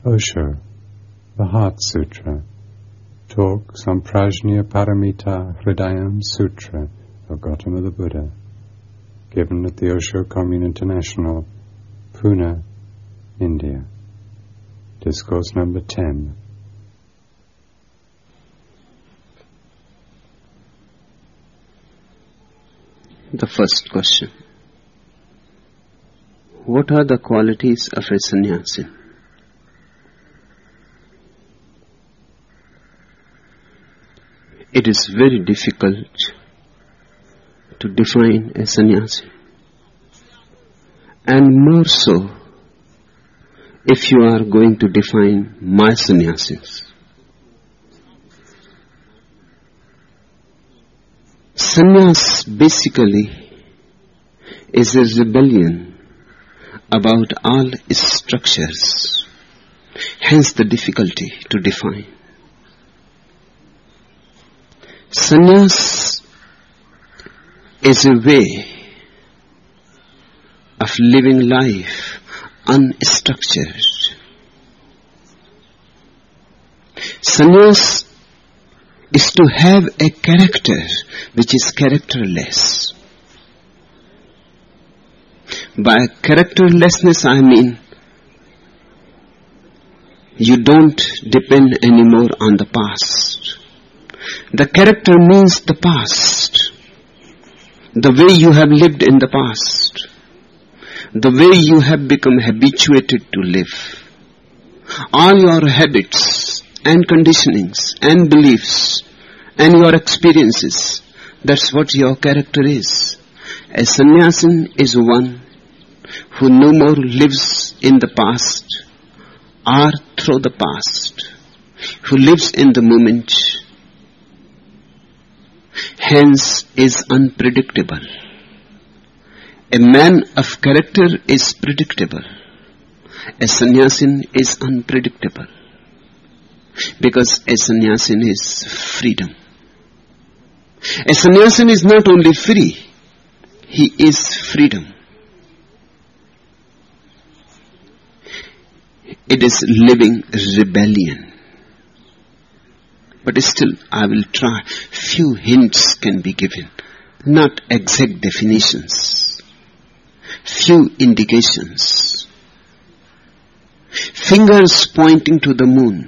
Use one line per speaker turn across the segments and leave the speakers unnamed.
Osho, the Heart Sutra, talks on Prajna Paramita Hridayam Sutra of Gautama the Buddha, given at the Osho Commune International, Pune, India. Discourse number 10.
The first question. What are the qualities of a sannyasi? It is very difficult to define a sannyasi, and more so if you are going to define my sannyasis. Sannyas basically is a rebellion about all structures, hence the difficulty to define. Sannyas is a way of living life unstructured. Sannyas is to have a character which is characterless. By characterlessness I mean you don't depend anymore on the past. The character means the past, the way you have lived in the past, the way you have become habituated to live. All your habits and conditionings and beliefs and your experiences, that's what your character is. A sannyasin is one who no more lives in the past or through the past, who lives in the moment, hence is unpredictable. A man of character is predictable. A sannyasin is unpredictable, because a sannyasin is freedom. A sannyasin is not only free, he is freedom. It is living rebellion. But still, I will try. Few hints can be given, not exact definitions. Few indications. Fingers pointing to the moon.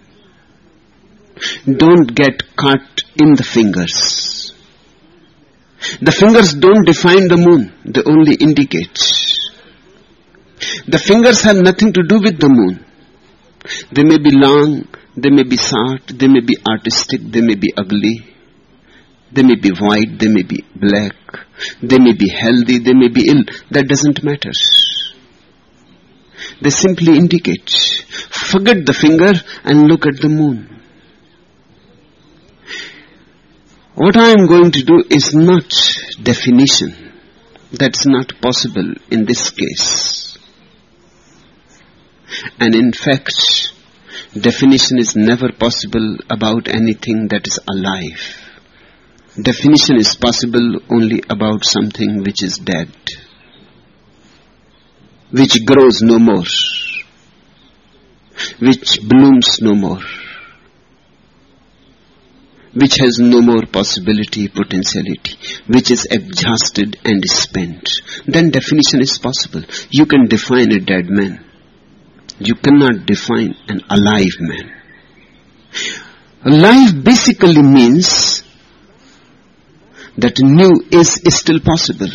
Don't get caught in the fingers. The fingers don't define the moon, they only indicate. The fingers have nothing to do with the moon. They may be long, they may be short, they may be artistic, they may be ugly, they may be white, they may be black, they may be healthy, they may be ill. That doesn't matter. They simply indicate. Forget the finger and look at the moon. What I am going to do is not definition. That's not possible in this case. And in fact, definition is never possible about anything that is alive. Definition is possible only about something which is dead, which grows no more, which blooms no more, which has no more possibility, potentiality, which is exhausted and spent. Then definition is possible. You can define a dead man. You cannot define an alive man. Alive basically means that new is still possible.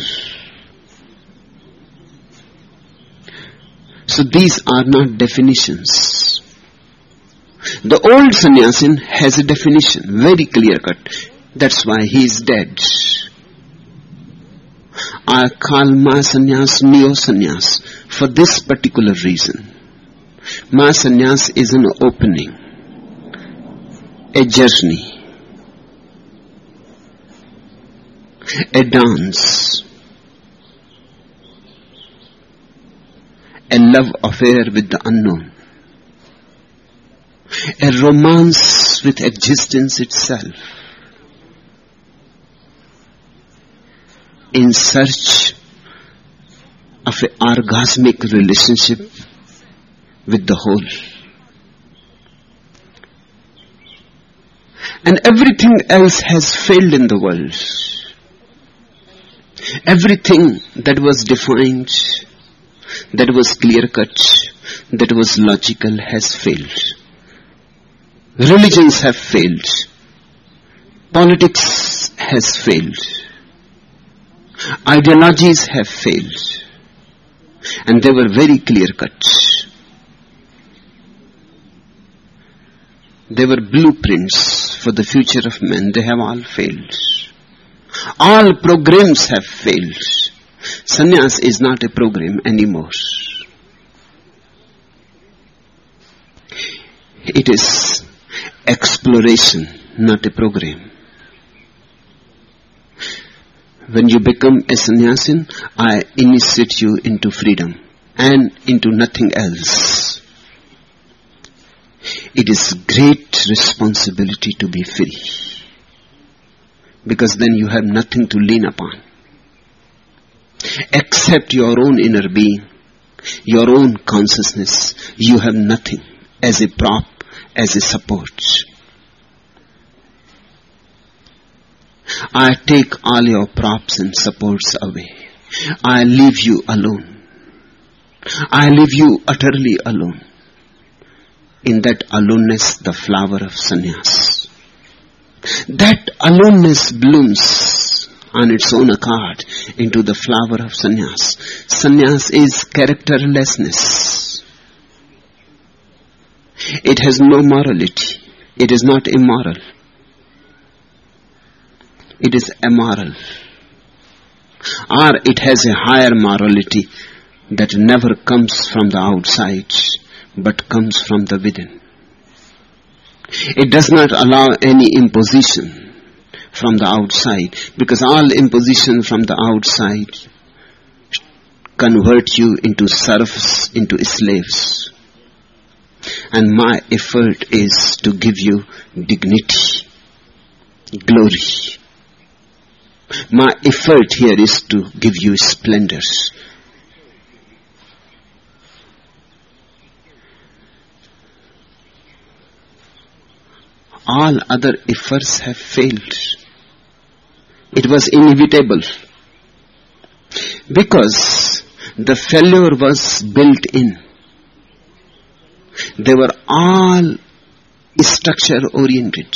So these are not definitions. The old sannyasin has a definition, very clear cut. That's why he is dead. I call my sannyas neo sannyas for this particular reason. My sannyas is an opening, a journey, a dance, a love affair with the unknown, a romance with existence itself, in search of an orgasmic relationship with the whole. And everything else has failed in the world. Everything that was defined, that was clear-cut, that was logical has failed. Religions have failed. Politics has failed. Ideologies have failed. And they were very clear-cut. They were blueprints for the future of men. They have all failed. All programs have failed. Sannyas is not a program anymore. It is exploration, not a program. When you become a sannyasin, I initiate you into freedom and into nothing else. It is great responsibility to be free, because then you have nothing to lean upon except your own inner being, your own consciousness. You have nothing as a prop, as a support. I take all your props and supports away. I leave you alone. I leave you utterly alone. In that aloneness, the flower of sannyas. That aloneness blooms on its own accord into the flower of sannyas. Sannyas is characterlessness. It has no morality. It is not immoral. It is amoral. Or it has a higher morality that never comes from the outside, but comes from the within. It does not allow any imposition from the outside, because all imposition from the outside convert you into serfs, into slaves. And my effort is to give you dignity, glory. My effort here is to give you splendors. All other efforts have failed. It was inevitable, because the failure was built in. They were all structure oriented.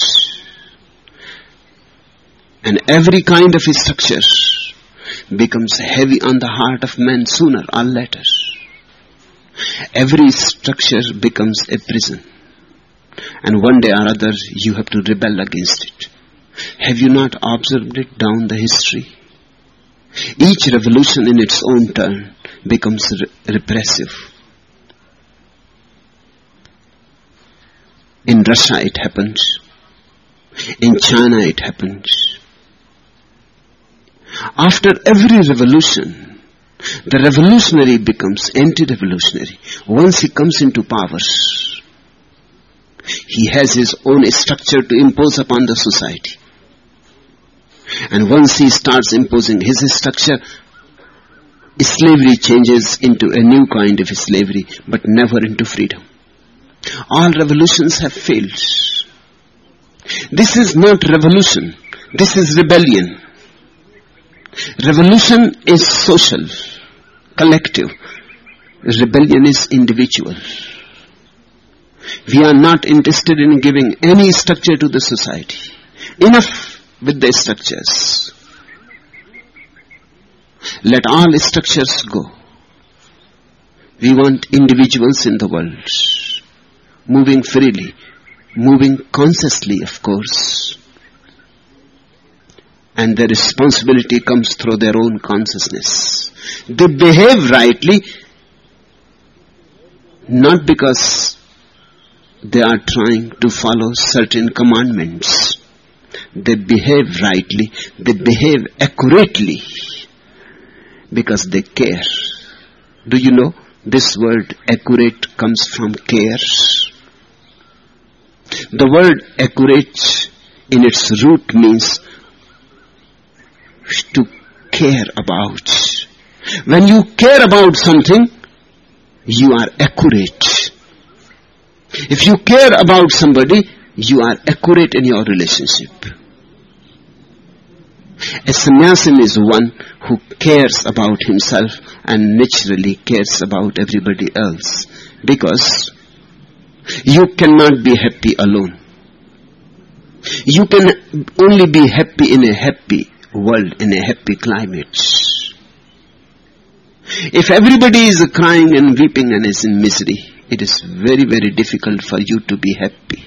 And every kind of structure becomes heavy on the heart of man sooner or later. Every structure becomes a prison. And one day or other you have to rebel against it. Have you not observed it down the history? Each revolution in its own turn becomes repressive. In Russia it happened. In China it happened. After every revolution, the revolutionary becomes anti-revolutionary. Once he comes into power, he has his own structure to impose upon the society. And once he starts imposing his structure, slavery changes into a new kind of slavery, but never into freedom. All revolutions have failed. This is not revolution. This is rebellion. Revolution is social, collective. Rebellion is individual. We are not interested in giving any structure to the society. Enough with the structures. Let all structures go. We want individuals in the world, moving freely, moving consciously, of course. And their responsibility comes through their own consciousness. They behave rightly, not because they are trying to follow certain commandments. They behave rightly, they behave accurately, because they care. Do you know, this word accurate comes from care. The word accurate in its root means to care about. When you care about something, you are accurate. If you care about somebody, you are accurate in your relationship. A sannyasin is one who cares about himself and naturally cares about everybody else, because you cannot be happy alone. You can only be happy in a happy world, in a happy climate. If everybody is crying and weeping and is in misery, it is very, very difficult for you to be happy.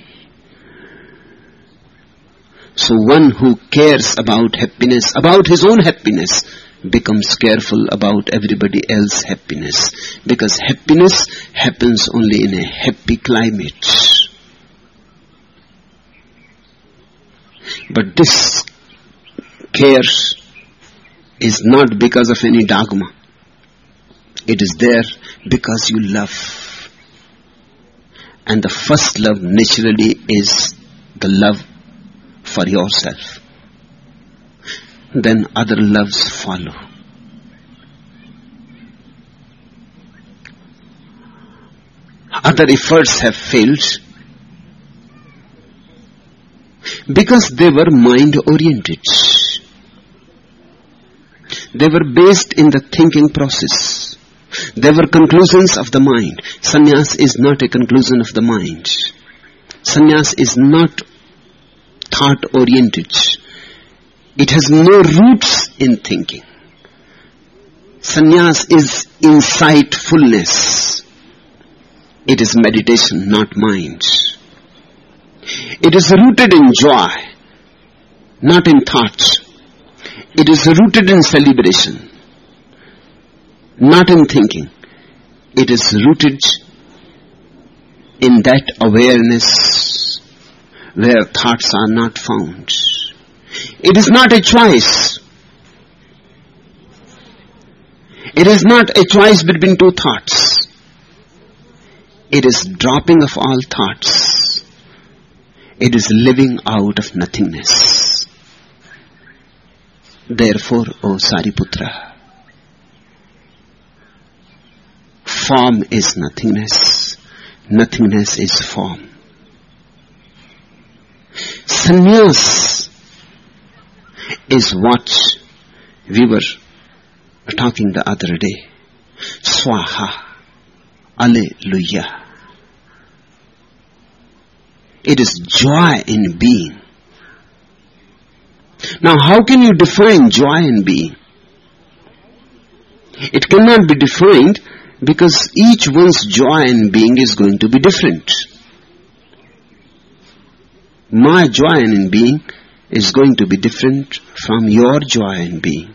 So one who cares about happiness, about his own happiness, becomes careful about everybody else's happiness, because happiness happens only in a happy climate. But this care is not because of any dogma. It is there because you love. And the first love naturally is the love for yourself. Then other loves follow. Other efforts have failed because they were mind-oriented. They were based in the thinking process. They were conclusions of the mind. Sannyas is not a conclusion of the mind. Sannyas is not thought-oriented. It has no roots in thinking. Sannyas is insightfulness. It is meditation, not mind. It is rooted in joy, not in thoughts. It is rooted in celebration, not in thinking. It is rooted in that awareness where thoughts are not found. It is not a choice. It is not a choice between two thoughts. It is dropping of all thoughts. It is living out of nothingness. Therefore, O Sariputra, form is nothingness. Nothingness is form. Sannyas is what we were talking the other day. Swaha. Alleluia. It is joy in being. Now, how can you define joy in being? It cannot be defined because each one's joy in being is going to be different. My joy in being is going to be different from your joy in being.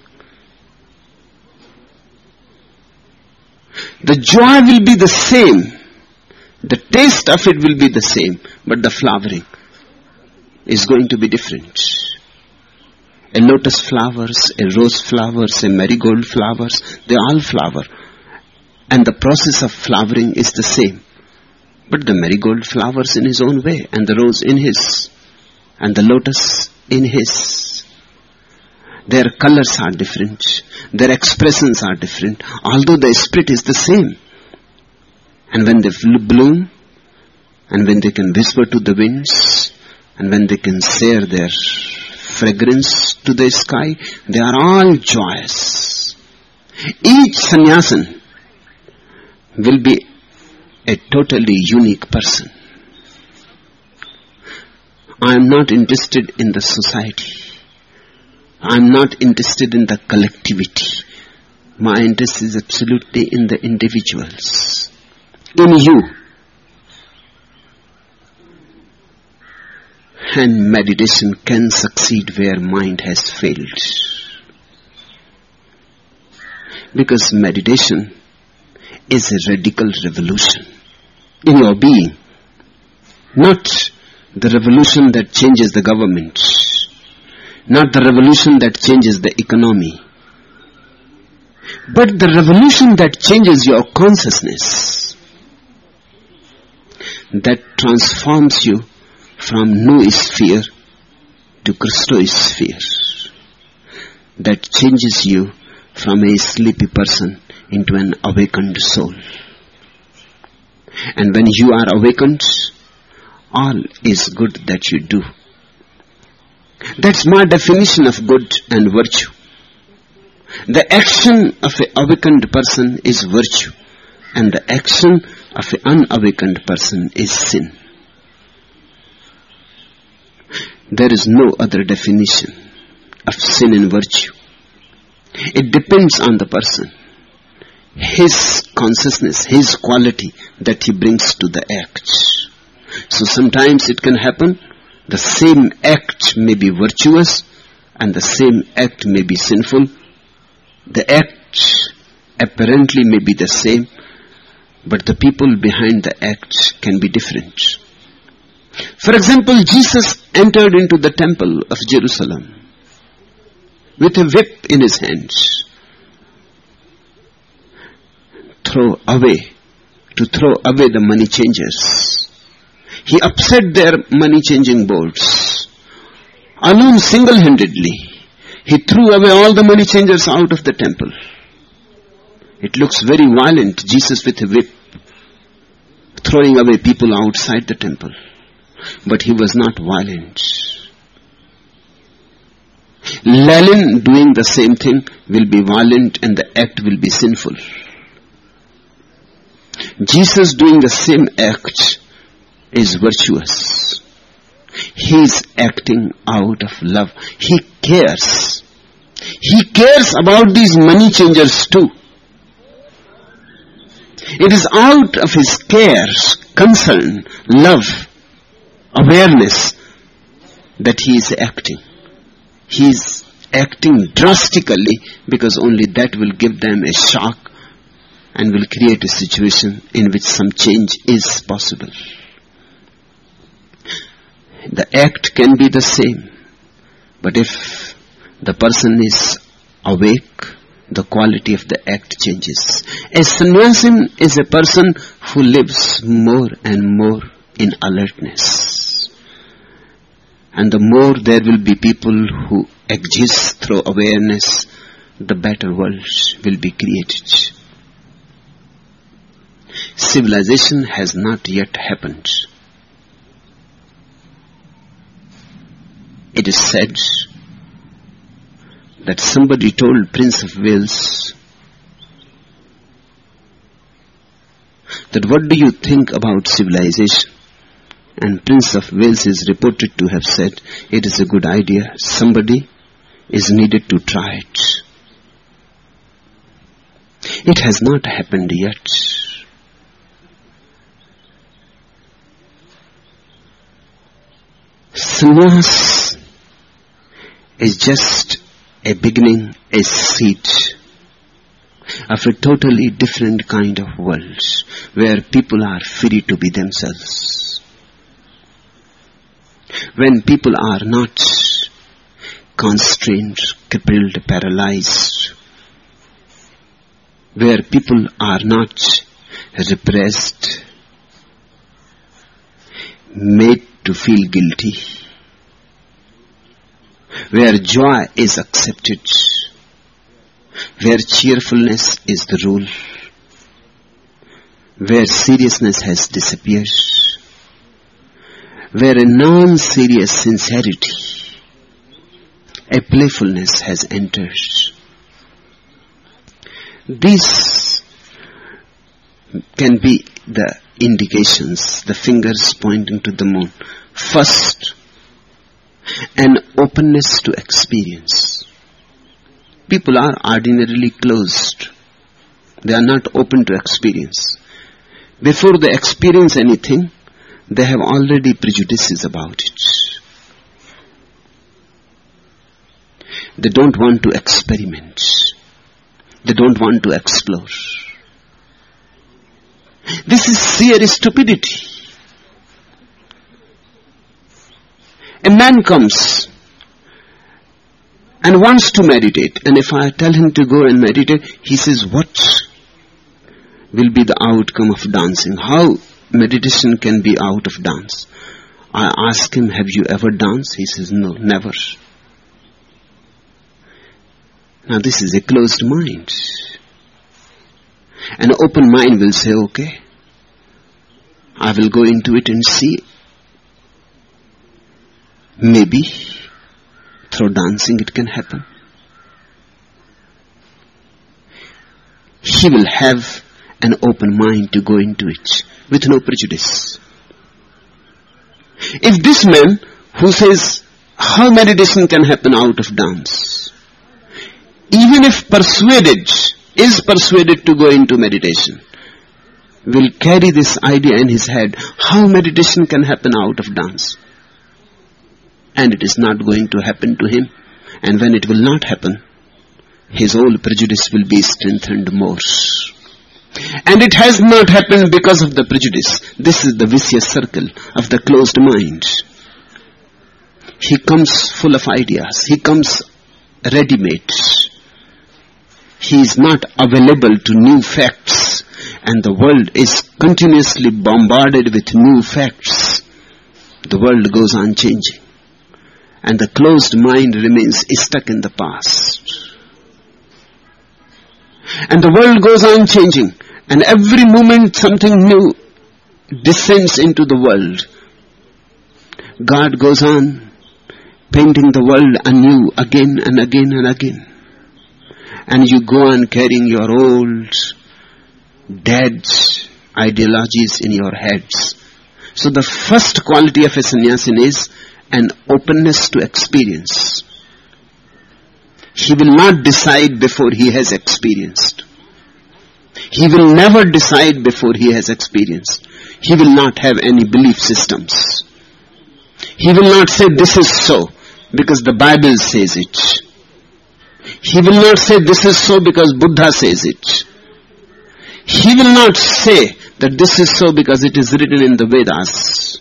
The joy will be the same. The taste of it will be the same, but the flowering is going to be different. A lotus flowers, a rose flowers, a marigold flowers, they all flower. And the process of flowering is the same. But the marigold flowers in his own way, and the rose in his, and the lotus in his. Their colors are different. Their expressions are different, although the spirit is the same. And when they bloom, and when they can whisper to the winds, and when they can share their fragrance to the sky, they are all joyous. Each sannyasin will be a totally unique person. I am not interested in the society. I am not interested in the collectivity. My interest is absolutely in the individuals. In you. And meditation can succeed where mind has failed. Because meditation is a radical revolution in your being. Not the revolution that changes the government. Not the revolution that changes the economy. But the revolution that changes your consciousness. That transforms you from noosphere to Christosphere. That changes you from a sleepy person into an awakened soul. And when you are awakened, all is good that you do. That's my definition of good and virtue. The action of an awakened person is virtue, and the action of an unawakened person is sin. There is no other definition of sin and virtue. It depends on the person, his consciousness, his quality that he brings to the act. So sometimes it can happen, the same act may be virtuous and the same act may be sinful. The act apparently may be the same, but the people behind the act can be different. For example, Jesus entered into the temple of Jerusalem with a whip in his hands. To throw away the money changers. He upset their money changing boards. Alone, single-handedly, he threw away all the money changers out of the temple. It looks very violent, Jesus with a whip, throwing away people outside the temple. But he was not violent. Lalin doing the same thing will be violent and the act will be sinful. Jesus doing the same act is virtuous. He is acting out of love. He cares. He cares about these money changers too. It is out of his care, concern, love, awareness that he is acting. He is acting drastically because only that will give them a shock and will create a situation in which some change is possible. The act can be the same, but if the person is awake, the quality of the act changes. A sannyasin is a person who lives more and more in alertness. And the more there will be people who exist through awareness, the better world will be created. Civilization has not yet happened. It is said that somebody told Prince of Wales that what do you think about civilization? And Prince of Wales is reported to have said, it is a good idea. Somebody is needed to try it. It has not happened yet. Sannyas is just a beginning, a seed of a totally different kind of world where people are free to be themselves. When people are not constrained, crippled, paralyzed, where people are not repressed, made to feel guilty, where joy is accepted, where cheerfulness is the rule, where seriousness has disappeared, where a non-serious sincerity, a playfulness has entered. These can be the indications, the fingers pointing to the moon. First, an openness to experience. People are ordinarily closed. They are not open to experience. Before they experience anything, they have already prejudices about it. They don't want to experiment. They don't want to explore. This is sheer stupidity. A man comes and wants to meditate, and if I tell him to go and meditate, he says, what will be the outcome of dancing? How meditation can be out of dance? I ask him, have you ever danced? He says, no, never. Now this is a closed mind. An open mind will say, okay, I will go into it and see Maybe through dancing it can happen. He will have an open mind to go into it with no prejudice. If this man who says how meditation can happen out of dance, even if is persuaded to go into meditation, will carry this idea in his head, how meditation can happen out of dance, and it is not going to happen to him, and when it will not happen, his whole prejudice will be strengthened more. And it has not happened because of the prejudice. This is the vicious circle of the closed mind. He comes full of ideas. He comes ready-made. He is not available to new facts. And the world is continuously bombarded with new facts. The world goes on changing. And the closed mind remains stuck in the past. And the world goes on changing. And every moment something new descends into the world. God goes on painting the world anew again and again and again. And you go on carrying your old, dead ideologies in your heads. So the first quality of a sannyasin is an openness to experience. He will not decide before he has experienced. He will never decide before he has experienced. He will not have any belief systems. He will not say this is so because the Bible says it. He will not say this is so because Buddha says it. He will not say that this is so because it is written in the Vedas.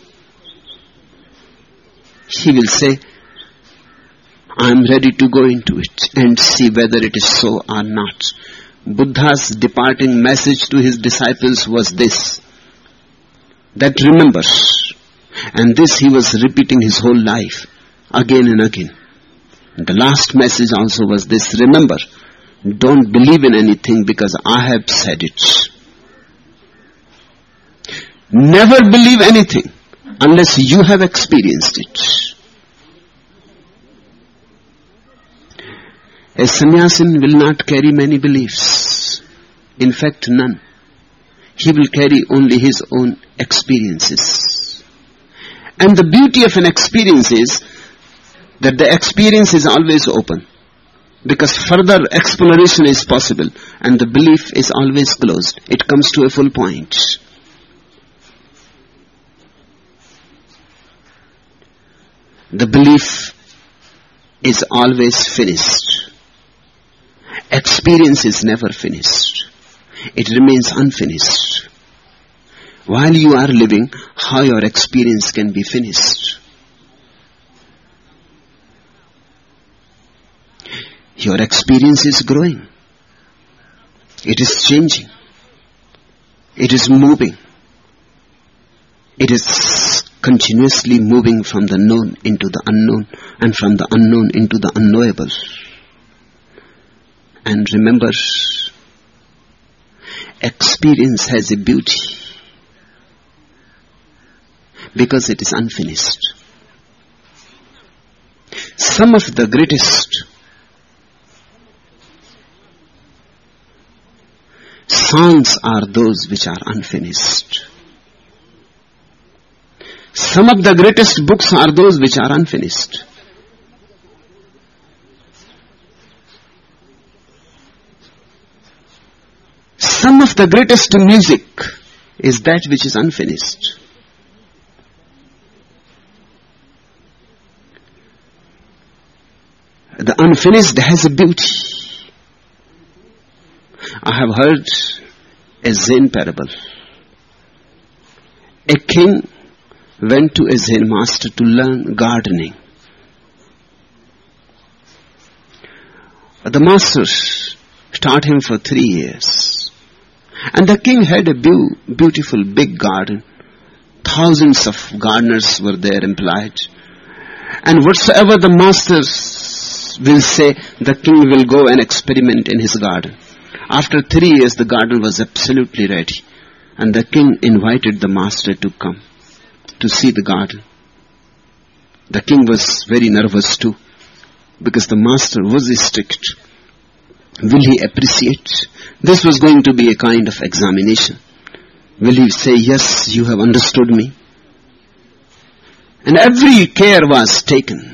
He will say, I am ready to go into it and see whether it is so or not. Buddha's departing message to his disciples was this, that remember, and this he was repeating his whole life, again and again. And the last message also was this, remember, don't believe in anything because I have said it. Never believe anything unless you have experienced it. A sannyasin will not carry many beliefs. In fact, none. He will carry only his own experiences. And the beauty of an experience is that the experience is always open. Because further exploration is possible and the belief is always closed. It comes to a full point. The belief is always finished. Experience is never finished. It remains unfinished. While you are living, how your experience can be finished? Your experience is growing. It is changing. It is moving. It is continuously moving from the known into the unknown and from the unknown into the unknowable. And remember, experience has a beauty because it is unfinished. Some of the greatest songs are those which are unfinished. Some of the greatest books are those which are unfinished. Some of the greatest music is that which is unfinished. The unfinished has a beauty. I have heard a Zen parable. A king went to a Zen master to learn gardening. The master taught him for 3 years. And the king had a beautiful big garden. Thousands of gardeners were there employed. And whatsoever the master will say, the king will go and experiment in his garden. After 3 years, the garden was absolutely ready. And the king invited the master to come to see the garden. The king was very nervous too, because the master was strict. Will he appreciate? This was going to be a kind of examination. Will he say, yes, you have understood me? And every care was taken.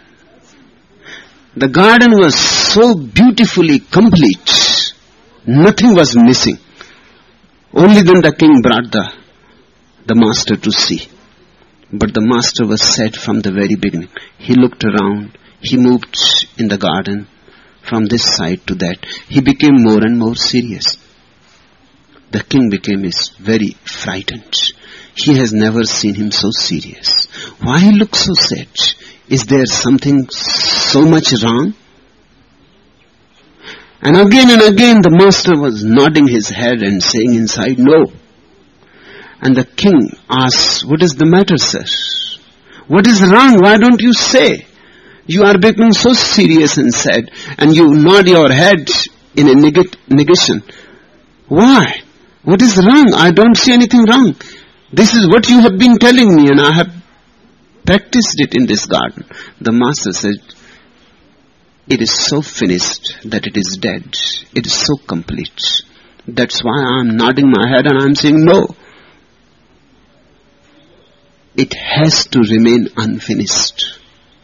The garden was so beautifully complete. Nothing was missing. Only then the king brought the master to see. But the master was sad from the very beginning. He looked around. He moved in the garden from this side to that. He became more and more serious. The king became very frightened. He has never seen him so serious. Why he looks so sad? Is there something so much wrong? And again the master was nodding his head and saying inside, no. And the king asked, what is the matter, sir? What is wrong? Why don't you say? You are becoming so serious and sad, and you nod your head in a negation. Why? What is wrong? I don't see anything wrong. This is what you have been telling me, and I have practiced it in this garden. The master said, it is so finished that it is dead. It is so complete. That's why I am nodding my head and I am saying no. It has to remain unfinished.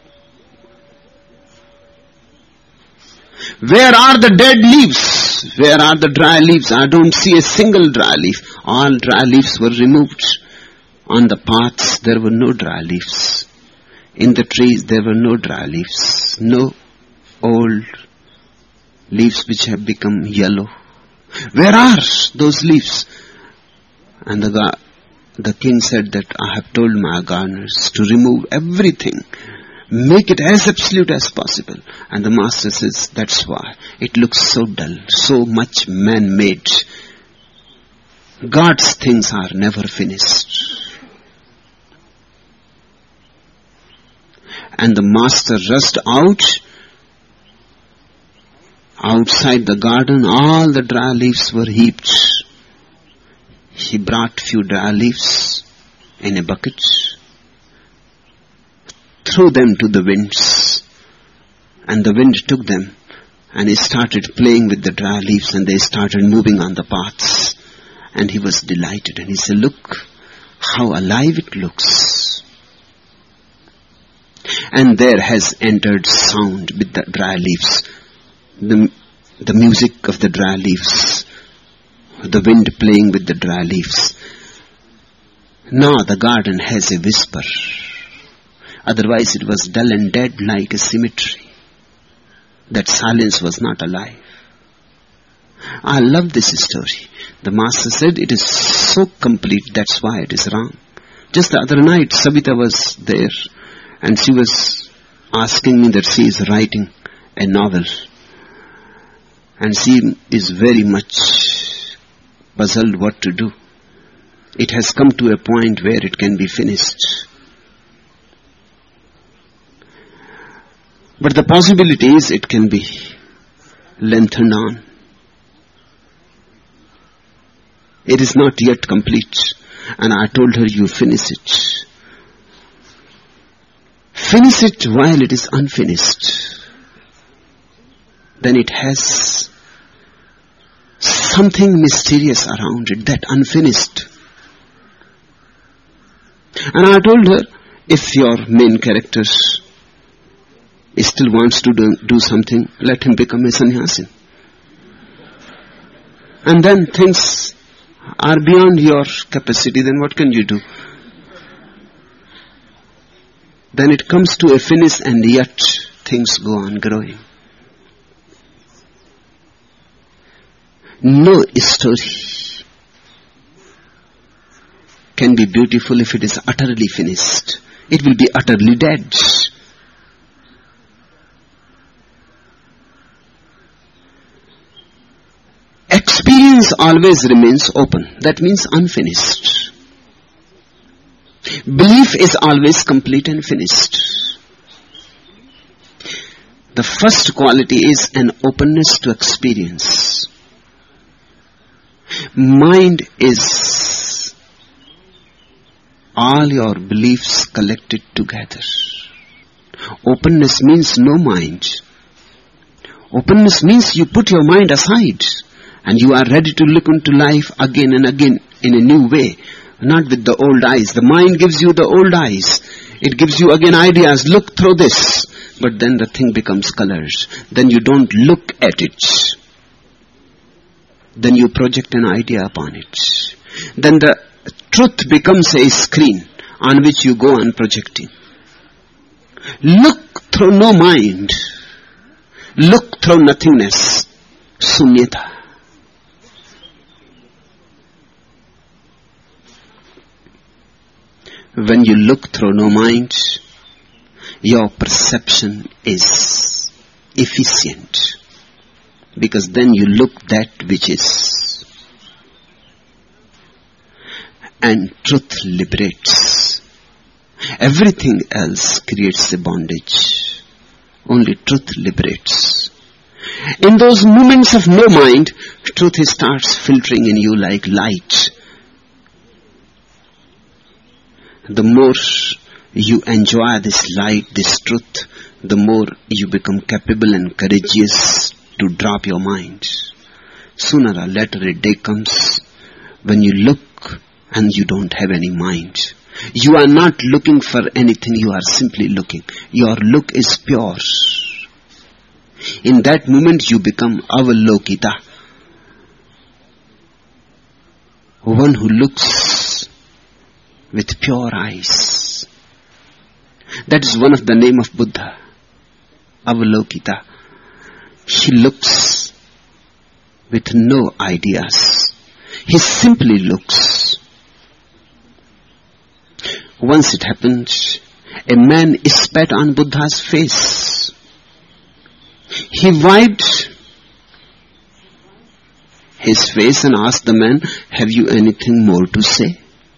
Where are the dead leaves? Where are the dry leaves? I don't see a single dry leaf. All dry leaves were removed. On the paths there were no dry leaves. In the trees there were no dry leaves. No old leaves which have become yellow. Where are those leaves? And the king said that I have told my gardeners to remove everything. Make it as absolute as possible. And the master says, that's why it looks so dull, so much man-made. God's things are never finished. And the master rushed outside the garden. All the dry leaves were heaped. He brought few dry leaves in a bucket, threw them to the winds, and the wind took them, and he started playing with the dry leaves, and they started moving on the paths. And he was delighted, and he said, look how alive it looks. And there has entered sound with the dry leaves, the music of the dry leaves, the wind playing with the dry leaves. Now the garden has a whisper. Otherwise it was dull and dead like a cemetery. That silence was not alive. I love this story. The master said it is so complete, that's why it is wrong. Just the other night, Sabita was there, and she was asking me that she is writing a novel. And she is very much puzzled what to do. It has come to a point where it can be finished. But the possibility is it can be lengthened on. It is not yet complete. And I told her, you finish it. Finish it while it is unfinished. Then it has something mysterious around it, that unfinished. And I told her, if your main character still wants to do something, let him become a sannyasin. And then things are beyond your capacity, then what can you do? Then it comes to a finish, and yet things go on growing. No story can be beautiful if it is utterly finished. It will be utterly dead. Experience always remains open. That means unfinished. Belief is always complete and finished. The first quality is an openness to experience. Mind is all your beliefs collected together. Openness means no mind. Openness means you put your mind aside and you are ready to look into life again and again in a new way, not with the old eyes. The mind gives you the old eyes. It gives you again ideas. Look through this. But then the thing becomes colors. Then you don't look at it. Then you project an idea upon it. Then the truth becomes a screen on which you go on projecting. Look through no mind. Look through nothingness. Sunyata. When you look through no mind, your perception is efficient. Because then you look that which is. And truth liberates. Everything else creates a bondage. Only truth liberates. In those moments of no mind, truth starts filtering in you like light. The more you enjoy this light, this truth, the more you become capable and courageous to drop your mind. Sooner or later a day comes when you look and you don't have any mind. You are not looking for anything, you are simply looking. Your look is pure. In that moment you become Avalokita. One who looks with pure eyes. That is one of the name of Buddha. Avalokita. He looks with no ideas. He simply looks. Once it happened, a man spat on Buddha's face. He wiped his face and asked the man, "Have you anything more to say?"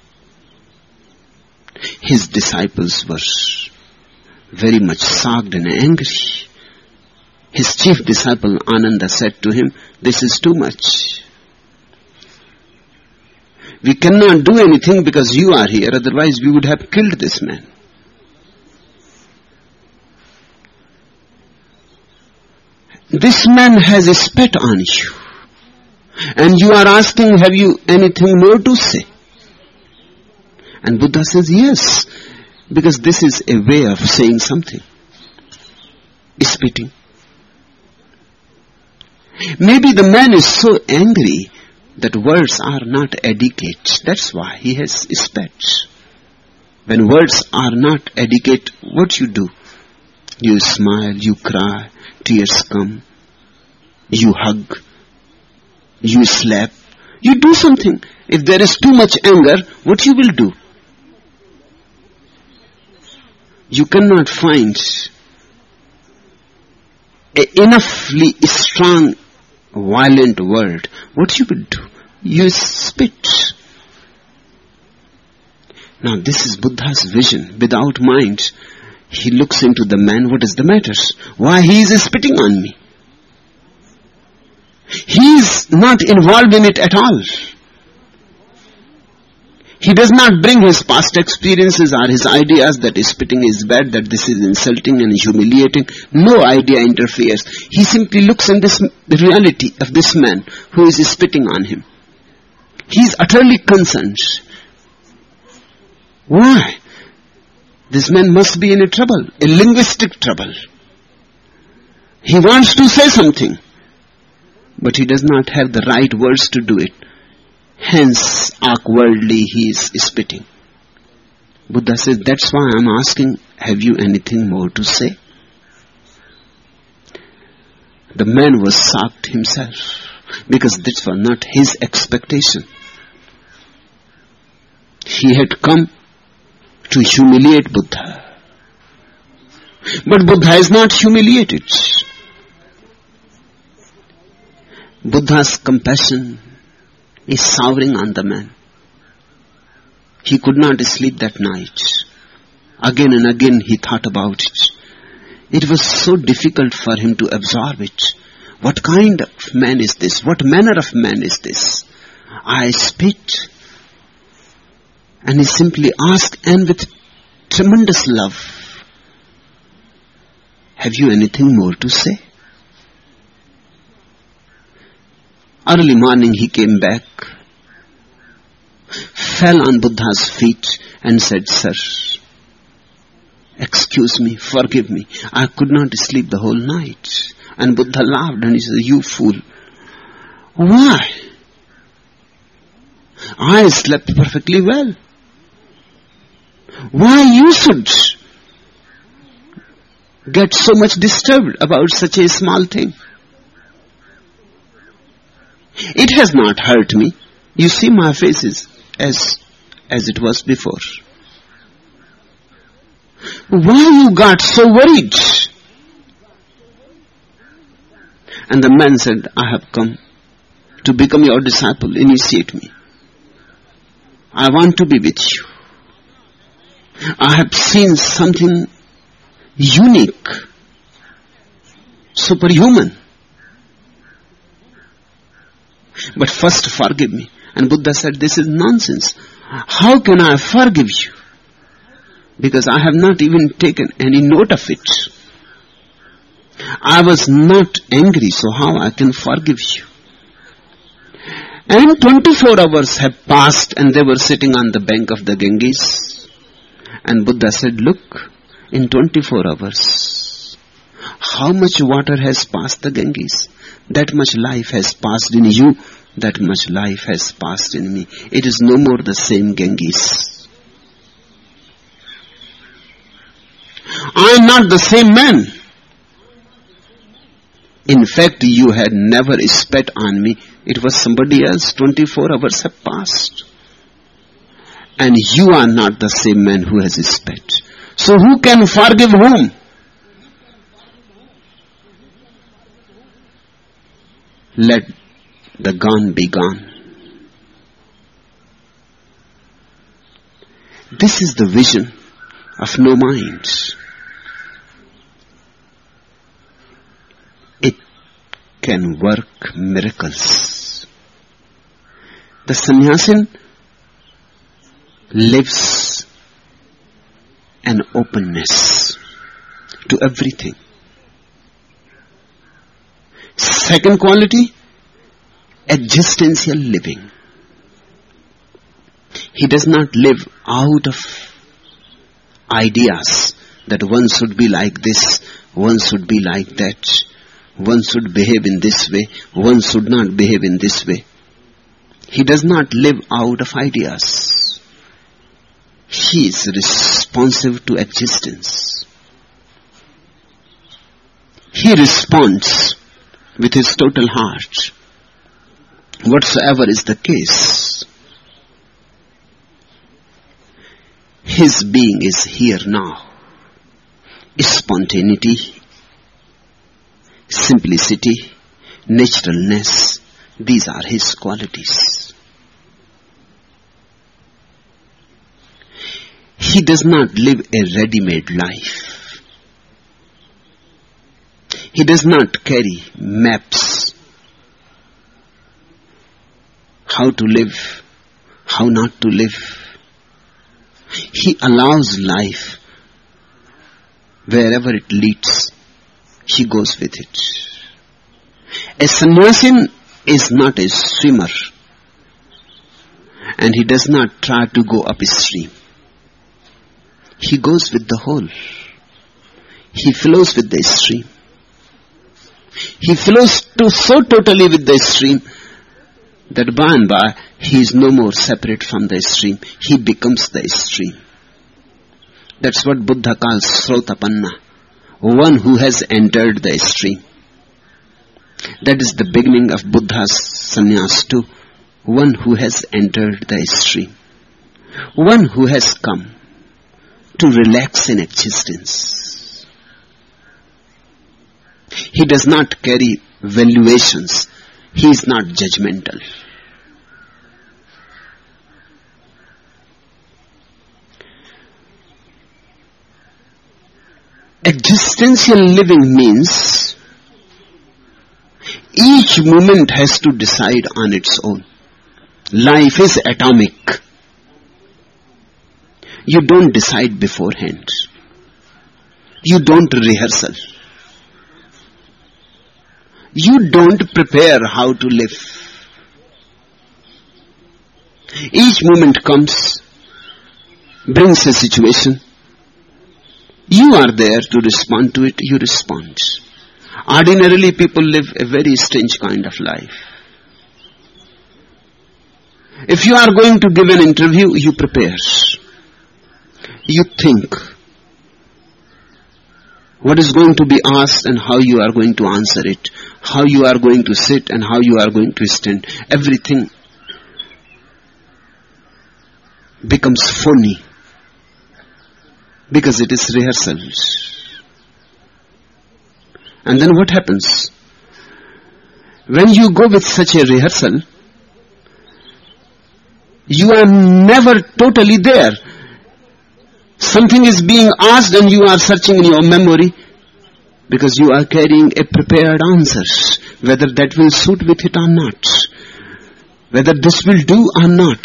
His disciples were very much shocked and angry. His chief disciple Ananda said to him, "This is too much. We cannot do anything because you are here, otherwise we would have killed this man." This man has spat on you. And you are asking, "Have you anything more to say?" And Buddha says, "Yes, because this is a way of saying something." Spitting. Maybe the man is so angry that words are not adequate. That's why he has spat. When words are not adequate, what you do? You smile, you cry, tears come, you hug, you slap, you do something. If there is too much anger, what you will do? You cannot find an enoughly strong, violent word. What you will do? You spit. Now this is Buddha's vision. Without mind, he looks into the man. What is the matter? Why he is spitting on me? He is not involved in it at all. He does not bring his past experiences or his ideas that spitting is bad, that this is insulting and humiliating. No idea interferes. He simply looks in the reality of this man who is spitting on him. He is utterly concerned. Why? This man must be in a trouble, a linguistic trouble. He wants to say something, but he does not have the right words to do it. Hence, awkwardly he is spitting. Buddha says, "That's why I am asking, have you anything more to say?" The man was shocked himself, because this was not his expectation. He had come to humiliate Buddha. But Buddha is not humiliated. Buddha's compassion is souring on the man. He could not sleep that night. Again and again he thought about it. It was so difficult for him to absorb it. What kind of man is this? What manner of man is this? I spit. And he simply asked, and with tremendous love, Have you anything more to say? Early morning he came back, fell on Buddha's feet and said, "Sir, excuse me, forgive me. I could not sleep the whole night." And Buddha laughed and he said, "You fool. Why? I slept perfectly well. Why you should get so much disturbed about such a small thing? It has not hurt me. You see my face is as it was before. Why you got so worried?" And the man said, "I have come to become your disciple. Initiate me. I want to be with you. I have seen something unique, superhuman. But first forgive me." And Buddha said, "This is nonsense. How can I forgive you? Because I have not even taken any note of it. I was not angry, so how I can forgive you?" And 24 hours have passed and they were sitting on the bank of the Ganges. And Buddha said, "Look, in 24 hours, how much water has passed the Ganges? That much life has passed in you, that much life has passed in me. It is no more the same Ganges. I am not the same man. In fact, you had never spat on me. It was somebody else. 24 hours have passed. And you are not the same man who has spat. So who can forgive whom?" Let the gone be gone. This is the vision of no mind. It can work miracles. The sannyasin lives an openness to everything. Second quality, existential living. He does not live out of ideas that one should be like this, one should be like that, one should behave in this way, one should not behave in this way. He does not live out of ideas. He is responsive to existence. He responds with his total heart, whatsoever is the case. His being is here now. Spontaneity, simplicity, naturalness, these are his qualities. He does not live a ready-made life. He does not carry maps how to live, how not to live. He allows life wherever it leads. He goes with it. A sannyasin is not a swimmer, and he does not try to go upstream. He goes with the whole. He flows with the stream. He flows so totally with the stream that by and by he is no more separate from the stream. He becomes the stream. That's what Buddha calls Srotapanna, one who has entered the stream. That is the beginning of Buddha's sannyas too. One who has entered the stream. One who has come to relax in existence. He does not carry valuations. He is not judgmental. Existential living means each moment has to decide on its own. Life is atomic. You don't decide beforehand. You don't rehearsal. You don't prepare how to live. Each moment comes, brings a situation. You are there to respond to it, you respond. Ordinarily, people live a very strange kind of life. If you are going to give an interview, you prepare. You think what is going to be asked and how you are going to answer it, how you are going to sit and how you are going to stand. Everything becomes phony because it is rehearsals. And then what happens? When you go with such a rehearsal, you are never totally there. Something is being asked and you are searching in your memory because you are carrying a prepared answer, whether that will suit with it or not, whether this will do or not.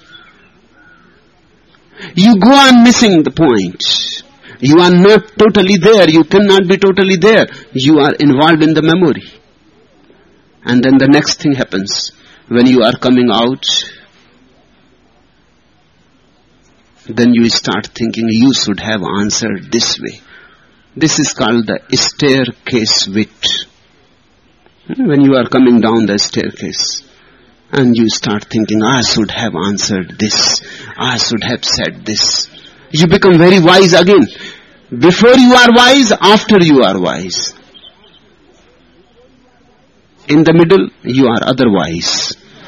You go on missing the point. You are not totally there. You cannot be totally there. You are involved in the memory. And then the next thing happens. When you are coming out, then you start thinking you should have answered this way. This is called the staircase wit. When you are coming down the staircase and you start thinking, I should have answered this, I should have said this. You become very wise again. Before you are wise, after you are wise. In the middle, you are otherwise.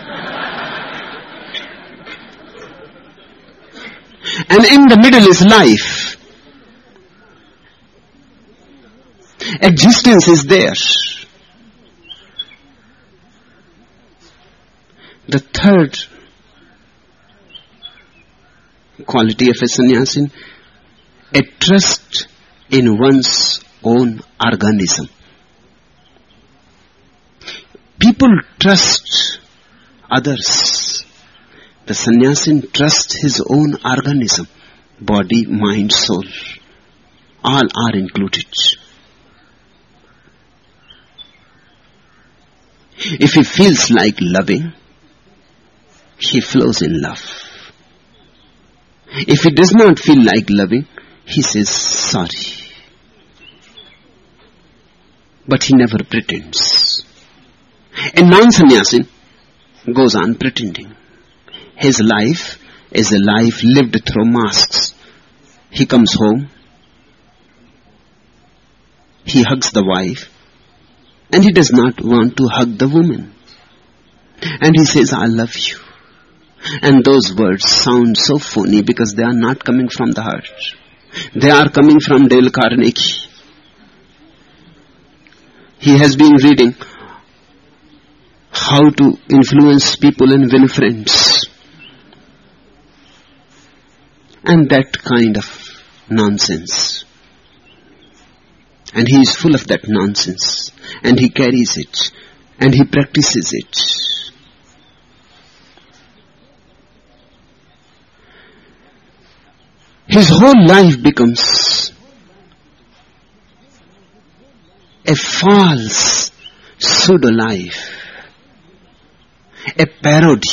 And in the middle is life. Existence is there. The third quality of a sannyasin, a trust in one's own organism. People trust others. The sannyasin trusts his own organism, body, mind, soul. All are included. If he feels like loving, he flows in love. If he does not feel like loving, he says sorry. But he never pretends. A non-sannyasin goes on pretending. His life is a life lived through masks. He comes home, he hugs the wife, and he does not want to hug the woman. And he says, I love you. And those words sound so phony because they are not coming from the heart. They are coming from Dale Carnegie. He has been reading how to influence people and win friends. And that kind of nonsense. And he is full of that nonsense. And he carries it. And he practices it. His whole life becomes a false pseudo-life. A parody.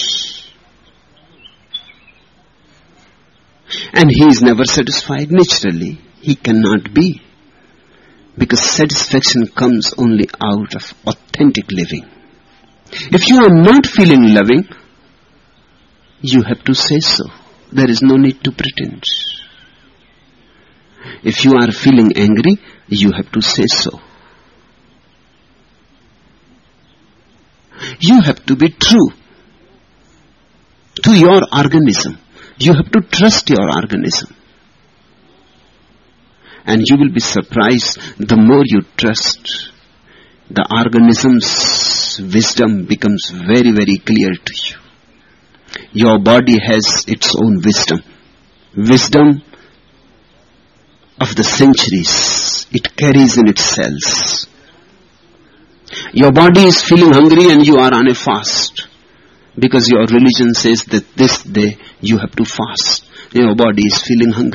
And he is never satisfied naturally. He cannot be. Because satisfaction comes only out of authentic living. If you are not feeling loving, you have to say so. There is no need to pretend. If you are feeling angry, you have to say so. You have to be true to your organism. You have to trust your organism. And you will be surprised, the more you trust, the organism's wisdom becomes very, very clear to you. Your body has its own wisdom. Wisdom of the centuries. It carries in its cells. Your body is feeling hungry and you are on a fast. Because your religion says that this day you have to fast. Your body is feeling hungry.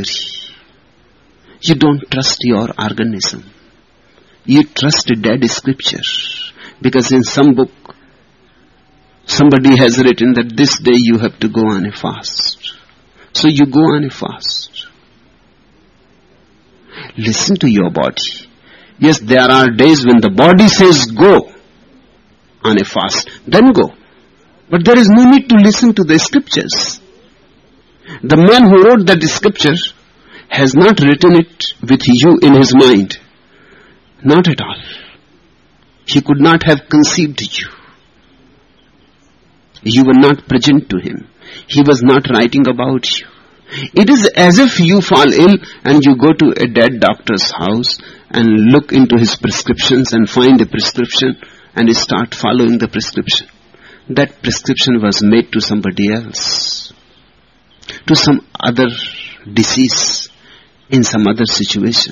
You don't trust your organism. You trust a dead scripture. Because in some book, somebody has written that this day you have to go on a fast. So you go on a fast. Listen to your body. Yes, there are days when the body says go on a fast, then go. But there is no need to listen to the scriptures. The man who wrote that scripture has not written it with you in his mind. Not at all. He could not have conceived you. You were not present to him. He was not writing about you. It is as if you fall ill and you go to a dead doctor's house and look into his prescriptions and find a prescription and start following the prescription. That prescription was made to somebody else, to some other disease, in some other situation.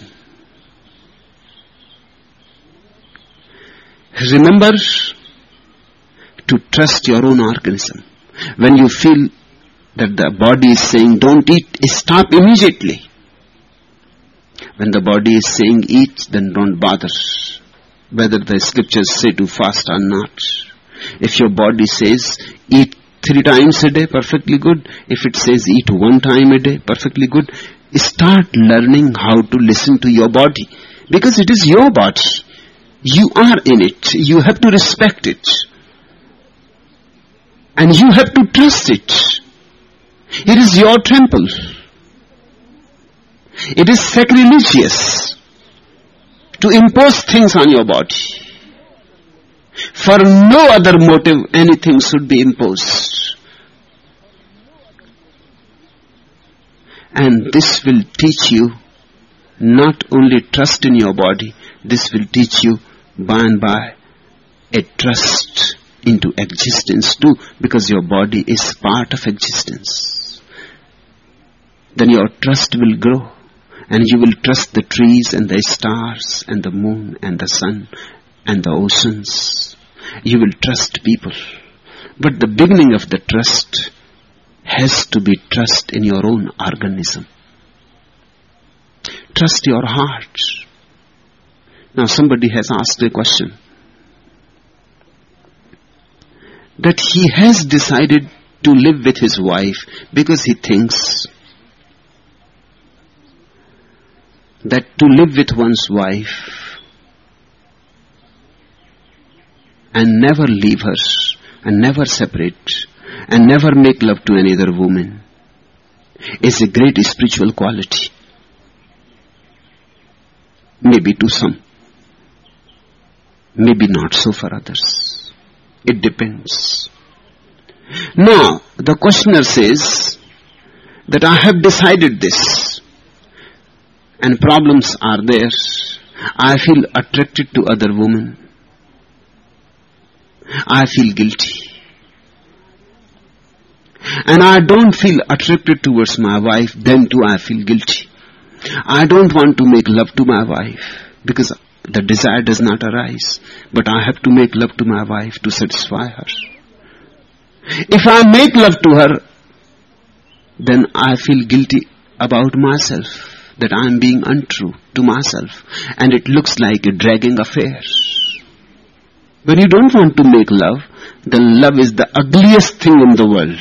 Remember to trust your own organism. When you feel that the body is saying don't eat, stop immediately. When the body is saying eat, then don't bother whether the scriptures say to fast or not. If your body says eat 3 times a day, perfectly good. If it says eat 1 time a day, perfectly good. Start learning how to listen to your body, because it is your body. You are in it. You have to respect it. And you have to trust it. It is your temple. It is sacrilegious to impose things on your body. For no other motive anything should be imposed. And this will teach you not only trust in your body, this will teach you by and by a trust into existence too, because your body is part of existence. Then your trust will grow, and you will trust the trees and the stars and the moon and the sun and the oceans. You will trust people. But the beginning of the trust has to be trust in your own organism. Trust your heart. Now somebody has asked a question, that he has decided to live with his wife because he thinks that to live with one's wife and never leave her and never separate and never make love to any other woman is a great spiritual quality. Maybe to some, maybe not so for others. It depends. Now, the questioner says that I have decided this and problems are there. I feel attracted to other women. I feel guilty. And I don't feel attracted towards my wife, then too I feel guilty. I don't want to make love to my wife because the desire does not arise, but I have to make love to my wife to satisfy her. If I make love to her, then I feel guilty about myself, that I am being untrue to myself, and it looks like a dragging affair. When you don't want to make love, then love is the ugliest thing in the world.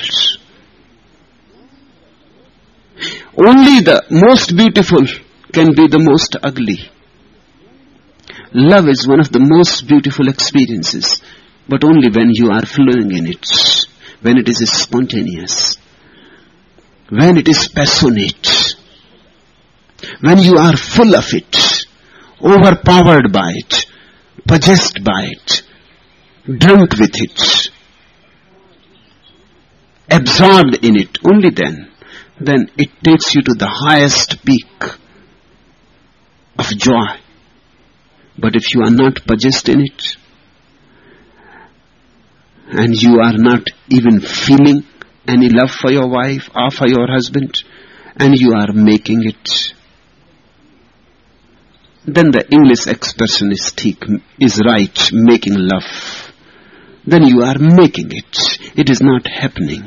Only the most beautiful can be the most ugly. Love is one of the most beautiful experiences, but only when you are flowing in it, when it is spontaneous, when it is passionate, when you are full of it, overpowered by it, possessed by it, drunk with it, absorbed in it, only then it takes you to the highest peak of joy. But if you are not possessed in it, and you are not even feeling any love for your wife or for your husband, and you are making it, then the English expression is right, making love. Then you are making it. It is not happening.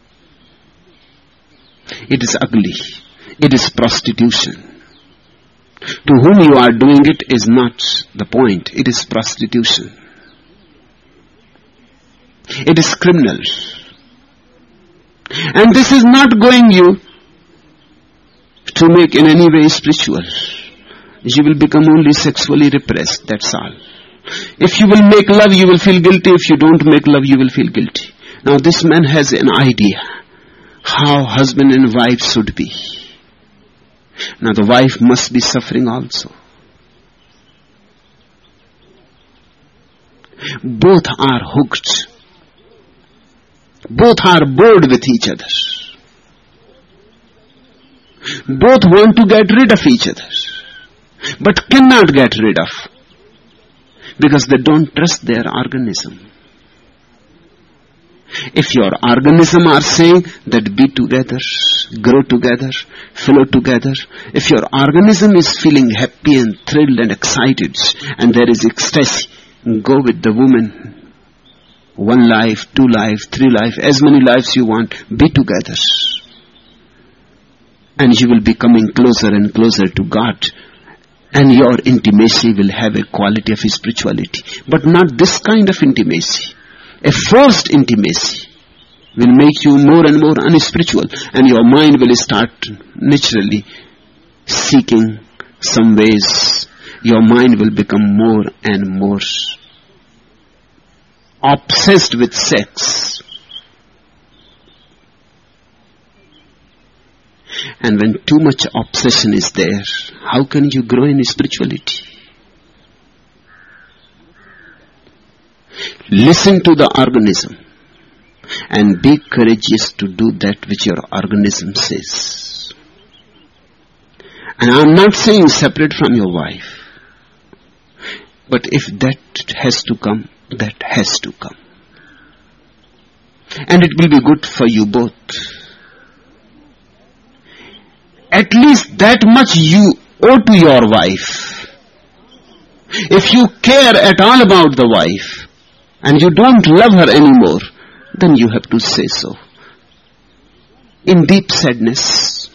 It is ugly. It is prostitution. To whom you are doing it is not the point. It is prostitution. It is criminal. And this is not going you to make in any way spiritual. You will become only sexually repressed, that's all. If you will make love, you will feel guilty. If you don't make love, you will feel guilty. Now this man has an idea how husband and wife should be. Now the wife must be suffering also. Both are hooked. Both are bored with each other. Both want to get rid of each other, but cannot get rid of, because they don't trust their organism. If your organism are saying that be together, grow together, flow together, if your organism is feeling happy and thrilled and excited, and there is ecstasy, go with the woman. 1 life, 2 life, 3 life, as many lives you want, be together. And you will be coming closer and closer to God. And your intimacy will have a quality of spirituality. But not this kind of intimacy. A forced intimacy will make you more and more unspiritual. And your mind will start naturally seeking some ways. Your mind will become more and more obsessed with sex. And when too much obsession is there, how can you grow in spirituality? Listen to the organism and be courageous to do that which your organism says. And I'm not saying separate from your wife, but if that has to come, that has to come. And it will be good for you both. At least that much you owe to your wife. If you care at all about the wife and you don't love her anymore, then you have to say so. In deep sadness,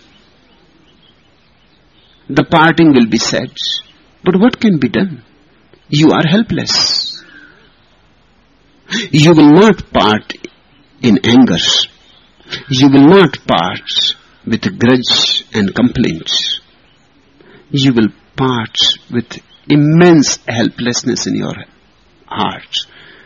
the parting will be sad. But what can be done? You are helpless. You will not part in anger. You will not part with grudge and complaint. You will part with immense helplessness in your heart.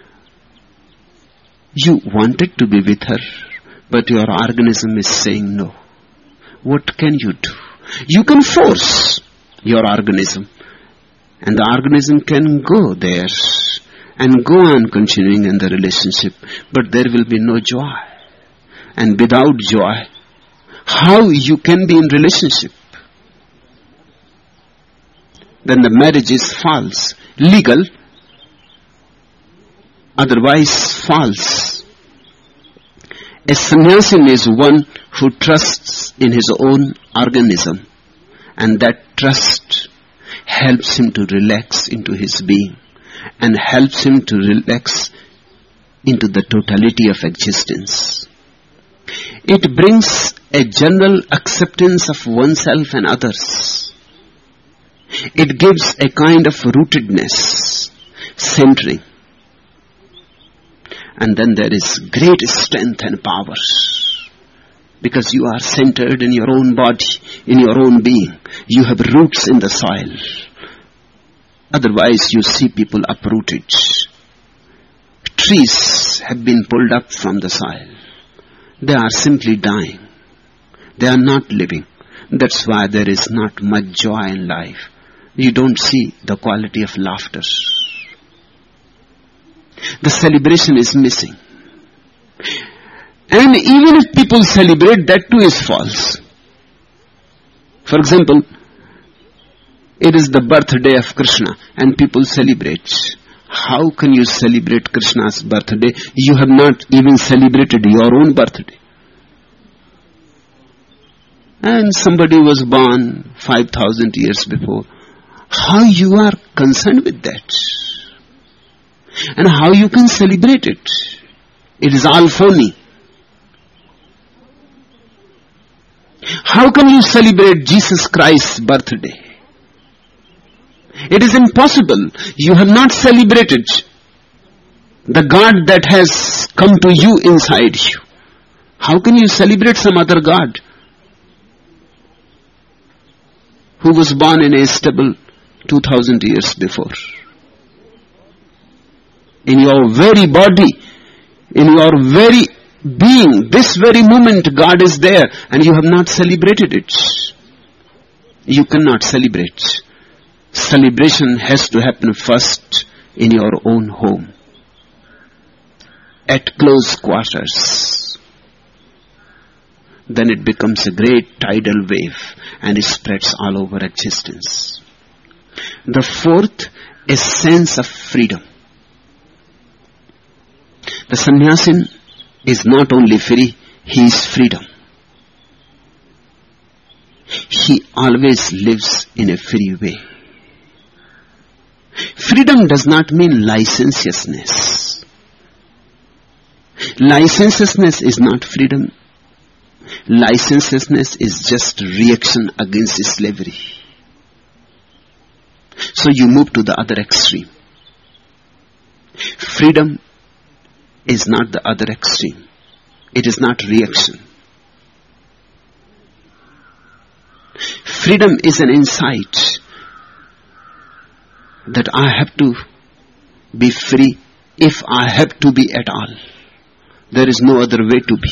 You wanted to be with her, but your organism is saying no. What can you do? You can force your organism, and the organism can go there and go on continuing in the relationship, but there will be no joy. And without joy, how you can be in relationship? Then the marriage is false, legal, otherwise false. A sannyasin is one who trusts in his own organism, and that trust helps him to relax into his being and helps him to relax into the totality of existence. It brings a general acceptance of oneself and others. It gives a kind of rootedness, centering. And then there is great strength and power, because you are centered in your own body, in your own being. You have roots in the soil. Otherwise you see people uprooted. Trees have been pulled up from the soil. They are simply dying. They are not living. That's why there is not much joy in life. You don't see the quality of laughter. The celebration is missing. And even if people celebrate, that too is false. For example, it is the birthday of Krishna and people celebrate. How can you celebrate Krishna's birthday? You have not even celebrated your own birthday. And somebody was born 5,000 years before. How you are concerned with that? And how you can celebrate it? It is all phony. How can you celebrate Jesus Christ's birthday? It is impossible. You have not celebrated the God that has come to you inside you. How can you celebrate some other God who was born in a stable 2000 years before? In your very body, in your very being, this very moment God is there and you have not celebrated it. You cannot celebrate. Celebration has to happen first in your own home, at close quarters. Then it becomes a great tidal wave and it spreads all over existence. The fourth is sense of freedom. The sannyasin is not only free, he is freedom. He always lives in a free way. Freedom does not mean licentiousness. Licentiousness is not freedom. Licentiousness is just reaction against slavery. So you move to the other extreme. Freedom is not the other extreme. It is not reaction. Freedom is an insight that I have to be free if I have to be at all. There is no other way to be.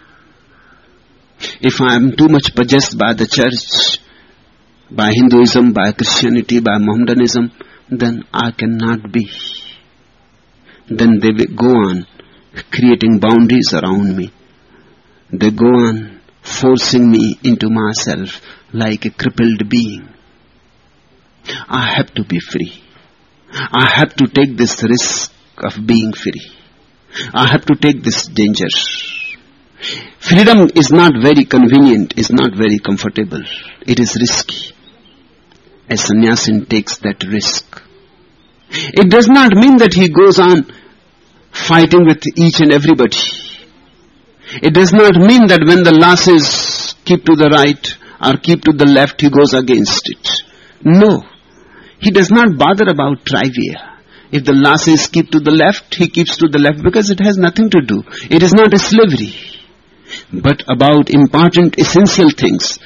If I am too much possessed by the church, by Hinduism, by Christianity, by Mohammedanism, then I cannot be. Then they will go on creating boundaries around me. They go on forcing me into myself like a crippled being. I have to be free. I have to take this risk of being free. I have to take this danger. Freedom is not very convenient, is not very comfortable. It is risky. A sannyasin takes that risk. It does not mean that he goes on fighting with each and everybody. It does not mean that when the law says keep to the right or keep to the left, he goes against it. No. He does not bother about trivia. If the law says keep to the left, he keeps to the left because it has nothing to do. It is not a slavery. But about important, essential things.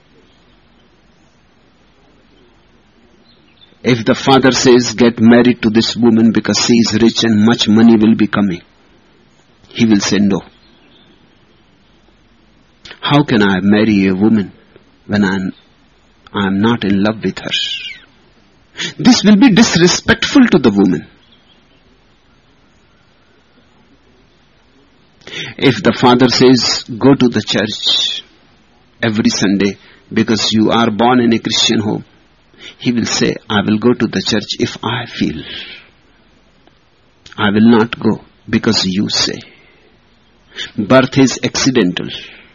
If the father says get married to this woman because she is rich and much money will be coming, he will say no. How can I marry a woman when I am not in love with her? This will be disrespectful to the woman. If the father says go to the church every Sunday because you are born in a Christian home, he will say I will go to the church if I feel. I will not go because you say. Birth is accidental.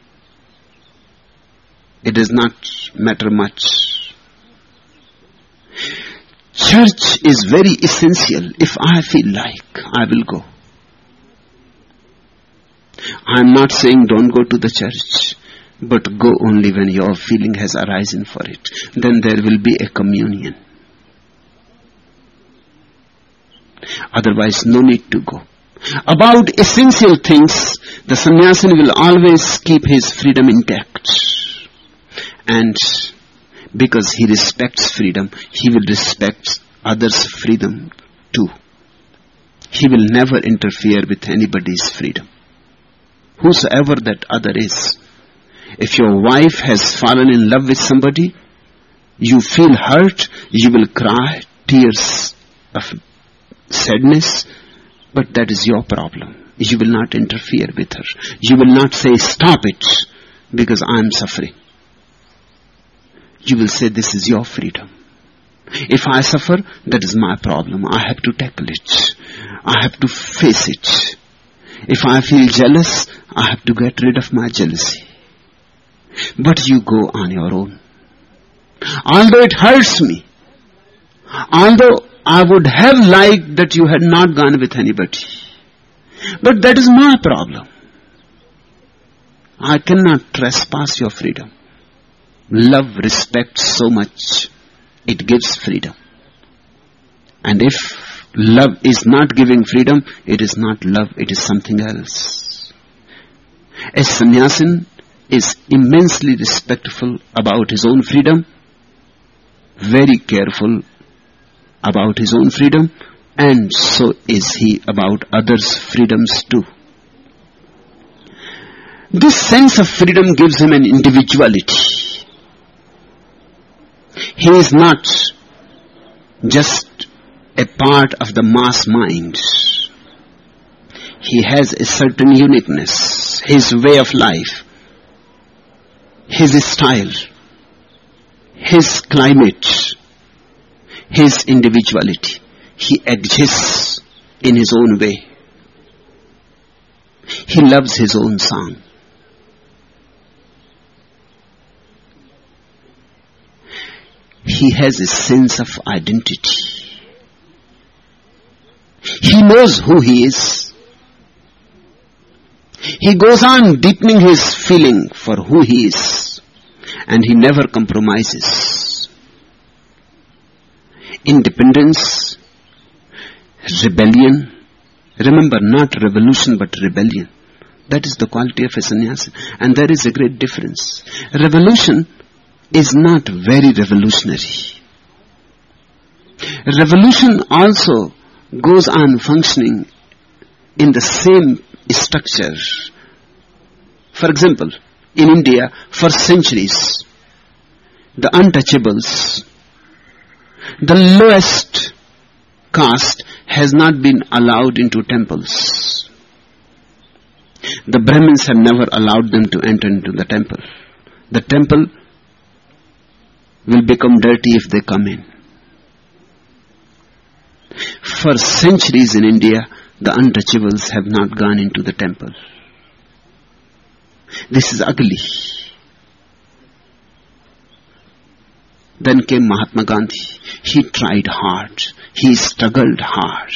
It does not matter much. Church is very essential. If I feel like, I will go. I am not saying don't go to the church, but go only when your feeling has arisen for it. Then there will be a communion. Otherwise, no need to go. About essential things, the sannyasin will always keep his freedom intact. And because he respects freedom, he will respect others' freedom too. He will never interfere with anybody's freedom. Whosoever that other is. If your wife has fallen in love with somebody, you feel hurt, you will cry tears of sadness, but that is your problem. You will not interfere with her. You will not say, stop it, because I am suffering. You will say, this is your freedom. If I suffer, that is my problem. I have to tackle it. I have to face it. If I feel jealous, I have to get rid of my jealousy. But you go on your own. Although it hurts me, although I would have liked that you had not gone with anybody, but that is my problem. I cannot trespass your freedom. Love respects so much. It gives freedom. And if love is not giving freedom, it is not love, it is something else. A sannyasin is immensely respectful about his own freedom, very careful about his own freedom, and so is he about others' freedoms too. This sense of freedom gives him an individuality. He is not just a part of the mass mind. He has a certain uniqueness, his way of life, his style, his climate, his individuality. He exists in his own way. He loves his own song. He has a sense of identity. He knows who he is. He goes on deepening his feeling for who he is, and he never compromises. Independence, rebellion, remember, not revolution but rebellion. That is the quality of a sannyasi, and there is a great difference. Revolution is not very revolutionary. Revolution also goes on functioning in the same structure. For example, in India, for centuries, the untouchables, the lowest caste, has not been allowed into temples. The Brahmins have never allowed them to enter into the temple. The temple will become dirty if they come in. For centuries in India, the untouchables have not gone into the temple. This is ugly. Then came Mahatma Gandhi. He tried hard. He struggled hard.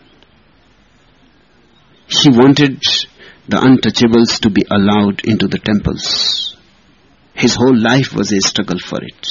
He wanted the untouchables to be allowed into the temples. His whole life was a struggle for it.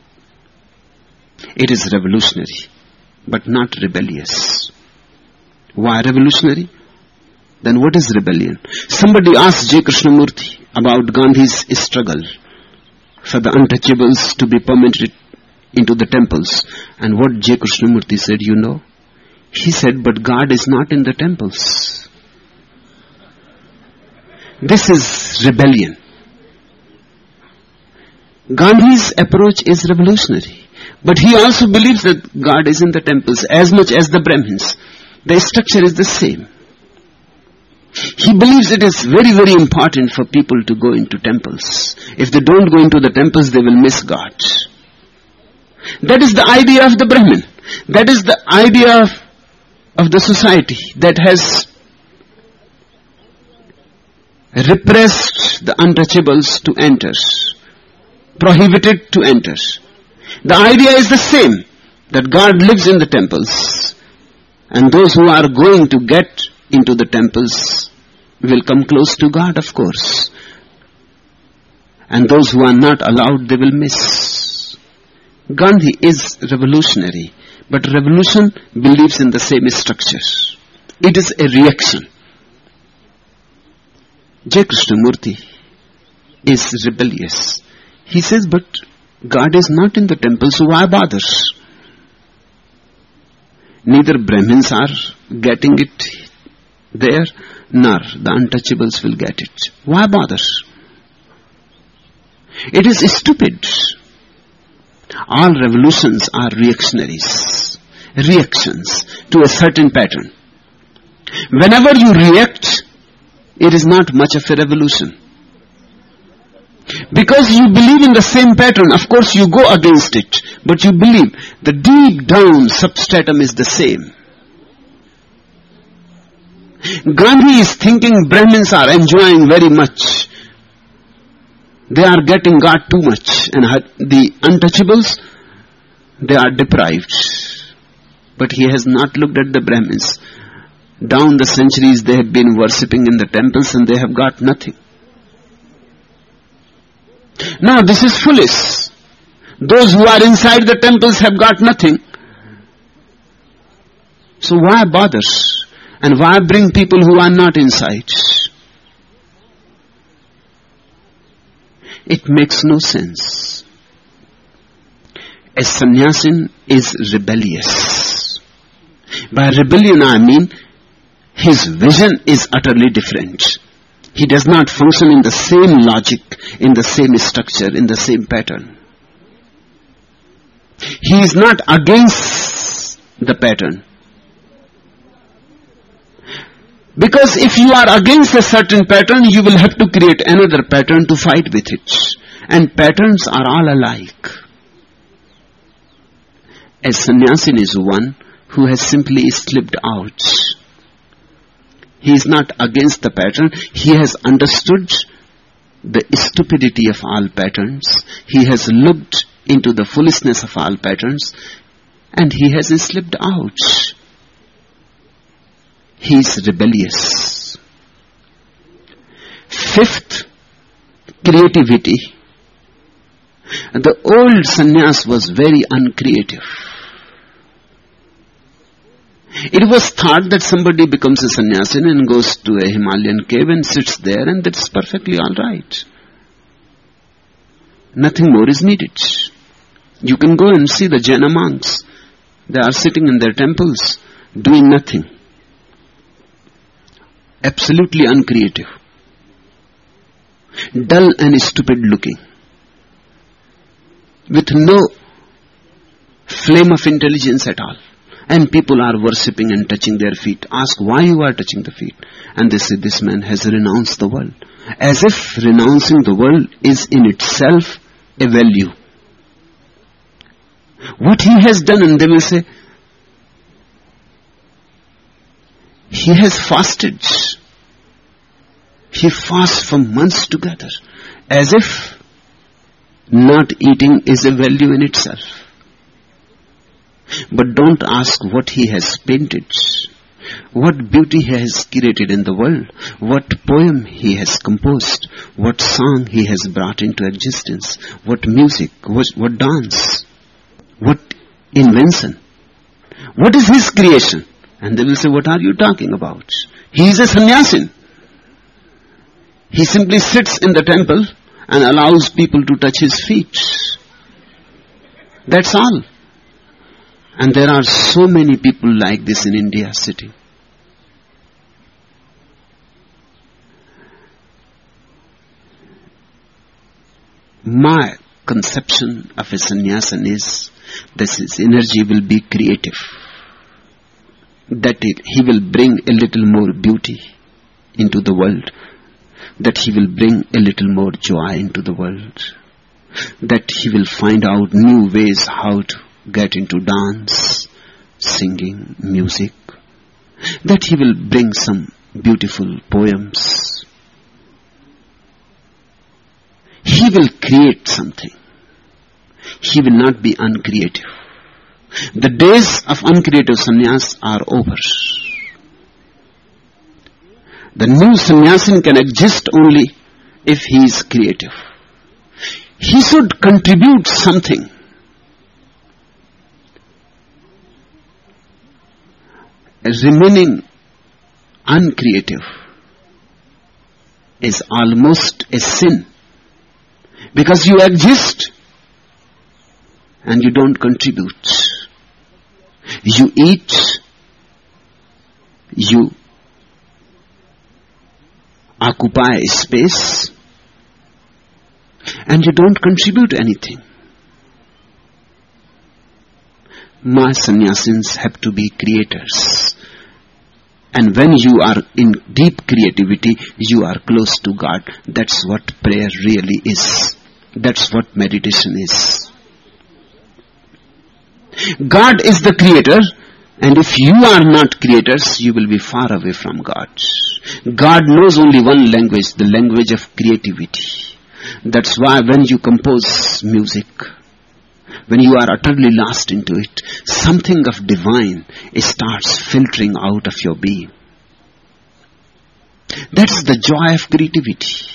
It is revolutionary, but not rebellious. Why revolutionary? Then what is rebellion? Somebody asked J. Krishnamurti about Gandhi's struggle for the untouchables to be permitted into the temples. And what J. Krishnamurti said, you know? He said, but God is not in the temples. This is rebellion. Gandhi's approach is revolutionary. But he also believes that God is in the temples as much as the Brahmins. The structure is the same. He believes it is very, very important for people to go into temples. If they don't go into the temples, they will miss God. That is the idea of the Brahmin. That is the idea of the society that has repressed the untouchables to enter, prohibited to enter. The idea is the same, that God lives in the temples, and those who are going to get into the temples will come close to God, of course. And those who are not allowed, they will miss. Gandhi is revolutionary, but revolution believes in the same structure. It is a reaction. J. Krishnamurti is rebellious. He says, but God is not in the temple, so why bother? Neither Brahmins are getting it there, nor the untouchables will get it. Why bother? It is stupid. All revolutions are reactionaries, reactions to a certain pattern. Whenever you react, it is not much of a revolution. Because you believe in the same pattern, of course you go against it, but you believe the deep down substratum is the same. Gandhi is thinking Brahmins are enjoying very much. They are getting God too much, and the untouchables, they are deprived. But he has not looked at the Brahmins. Down the centuries they have been worshipping in the temples and they have got nothing. Now this is foolish. Those who are inside the temples have got nothing. So why bother? And why bring people who are not inside? It makes no sense. A sannyasin is rebellious. By rebellion I mean his vision is utterly different. He does not function in the same logic, in the same structure, in the same pattern. He is not against the pattern. Because if you are against a certain pattern, you will have to create another pattern to fight with it. And patterns are all alike. A sannyasin is one who has simply slipped out. He is not against the pattern. He has understood the stupidity of all patterns. He has looked into the foolishness of all patterns. And he has slipped out. He is rebellious. Fifth, creativity. The old sannyas was very uncreative. It was thought that somebody becomes a sannyasin and goes to a Himalayan cave and sits there, and that's perfectly all right. Nothing more is needed. You can go and see the Jaina monks. They are sitting in their temples doing nothing. Absolutely uncreative. Dull and stupid looking. With no flame of intelligence at all. And people are worshipping and touching their feet. Ask why you are touching the feet. And they say this man has renounced the world. As if renouncing the world is in itself a value. What he has done, and they will say, he has fasted. He fasts for months together. As if not eating is a value in itself. But don't ask what he has painted, what beauty he has created in the world, what poem he has composed, what song he has brought into existence, what music, what dance, what invention. What is his creation? And they will say, what are you talking about? He is a sannyasin. He simply sits in the temple and allows people to touch his feet. That's all. And there are so many people like this in India sitting. My conception of a sannyasin is that his energy will be creative. That he will bring a little more beauty into the world. That he will bring a little more joy into the world. That he will find out new ways how to get into dance, singing, music. That he will bring some beautiful poems. He will create something. He will not be uncreative. The days of uncreative sannyas are over. The new sannyasin can exist only if he is creative. He should contribute something. Remaining uncreative is almost a sin, because you exist and you don't contribute. You eat, you occupy space, and you don't contribute anything. My sannyasins have to be creators. And when you are in deep creativity, you are close to God. That's what prayer really is. That's what meditation is. God is the creator, and if you are not creators, you will be far away from God. God knows only one language, the language of creativity. That's why when you compose music, when you are utterly lost into it, something of divine starts filtering out of your being. That's the joy of creativity.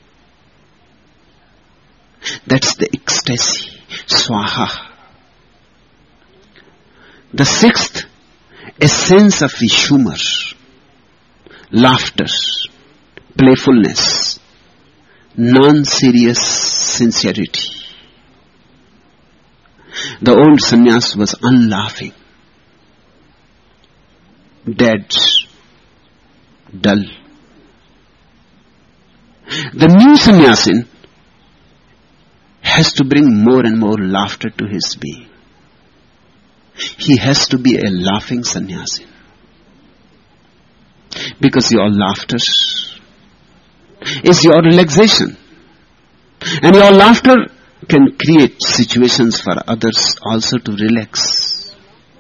That's the ecstasy, swaha. The sixth, a sense of humor, laughter, playfulness, non-serious sincerity. The old sannyas was unlaughing, dead, dull. The new sannyasin has to bring more and more laughter to his being. He has to be a laughing sannyasin. Because your laughter is your relaxation. And your laughter can create situations for others also to relax.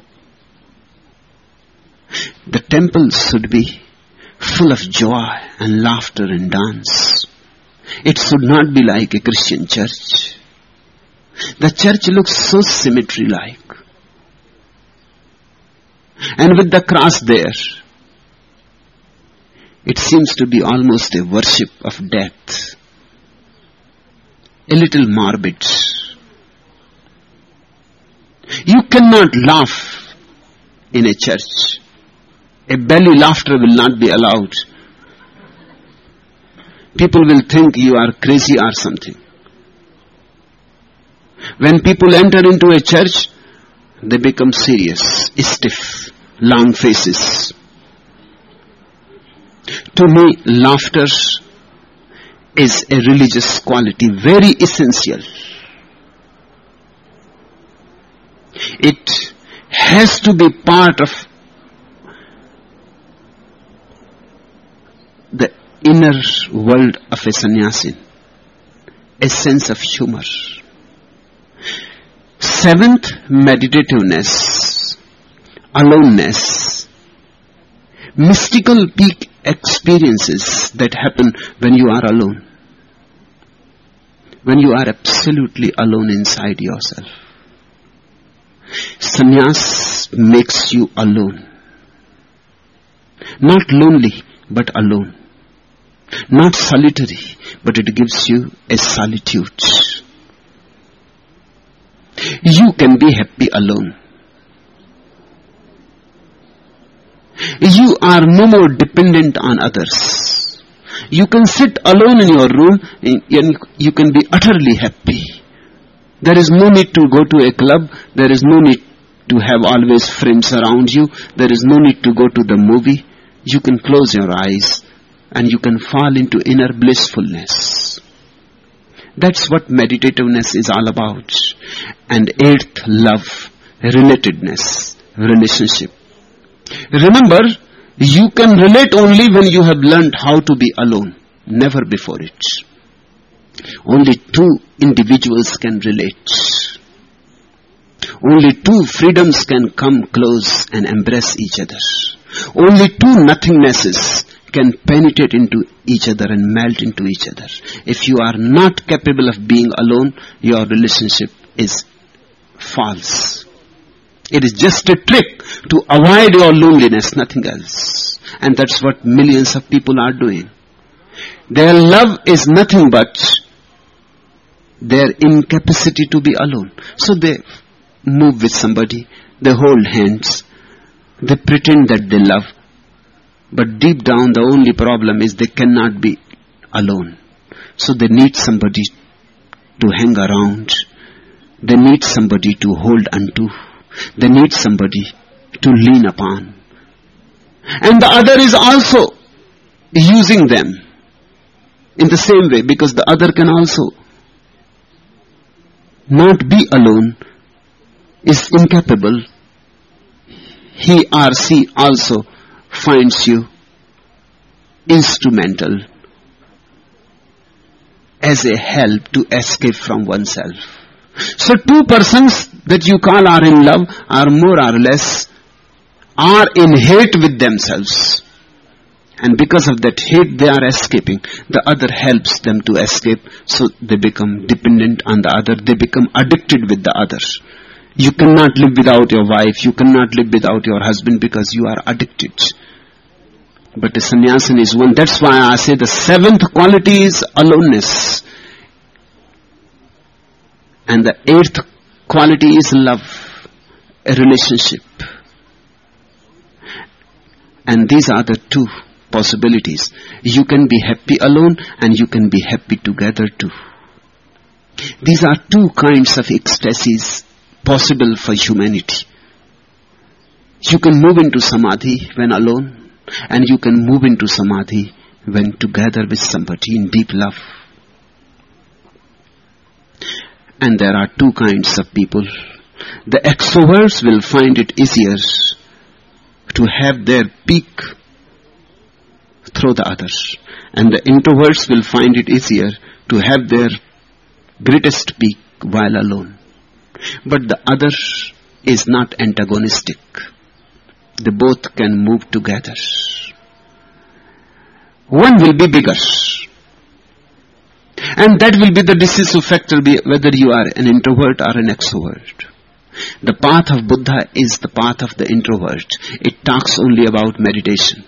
The temple should be full of joy and laughter and dance. It should not be like a Christian church. The church looks so symmetry-like. And with the cross there, it seems to be almost a worship of death. A little morbid. You cannot laugh in a church. A belly laughter will not be allowed. People will think you are crazy or something. When people enter into a church, they become serious, stiff, long faces. To me, laughter is a religious quality, very essential. It has to be part of the inner world of a sannyasin, a sense of humor. Seventh, meditativeness, aloneness, mystical peak experiences that happen when you are alone, when you are absolutely alone inside yourself. Sannyas makes you alone, not lonely but alone, not solitary but it gives you a solitude. You can be happy alone. You are no more dependent on others. You can sit alone in your room and you can be utterly happy. There is no need to go to a club. There is no need to have always friends around you. There is no need to go to the movie. You can close your eyes and you can fall into inner blissfulness. That's what meditativeness is all about. And eighth, love, relatedness, relationship. Remember, you can relate only when you have learned how to be alone, never before it. Only two individuals can relate. Only two freedoms can come close and embrace each other. Only two nothingnesses can penetrate into each other and melt into each other. If you are not capable of being alone, your relationship is false. It is just a trick to avoid your loneliness, nothing else. And that's what millions of people are doing. Their love is nothing but their incapacity to be alone. So they move with somebody, they hold hands, they pretend that they love, but deep down the only problem is they cannot be alone. So they need somebody to hang around. They need somebody to hold onto. They need somebody to lean upon. And the other is also using them in the same way, because the other can also not be alone, is incapable. He or she also finds you instrumental as a help to escape from oneself. So two persons that you call are in love are more or less are in hate with themselves. And because of that hate they are escaping. The other helps them to escape, so they become dependent on the other. They become addicted with the other. You cannot live without your wife. You cannot live without your husband because you are addicted. But the sannyasin is one. That's why I say the seventh quality is aloneness. And the eighth quality is love, a relationship. And these are the two possibilities. You can be happy alone and you can be happy together too. These are two kinds of ecstasies possible for humanity. You can move into samadhi when alone, and you can move into samadhi when together with somebody in deep love. And there are two kinds of people. The extroverts will find it easier to have their peak through the others, and the introverts will find it easier to have their greatest peak while alone. But the other is not antagonistic. They both can move together. One will be bigger, and that will be the decisive factor whether you are an introvert or an extrovert. The path of Buddha is the path of the introvert. It talks only about meditation.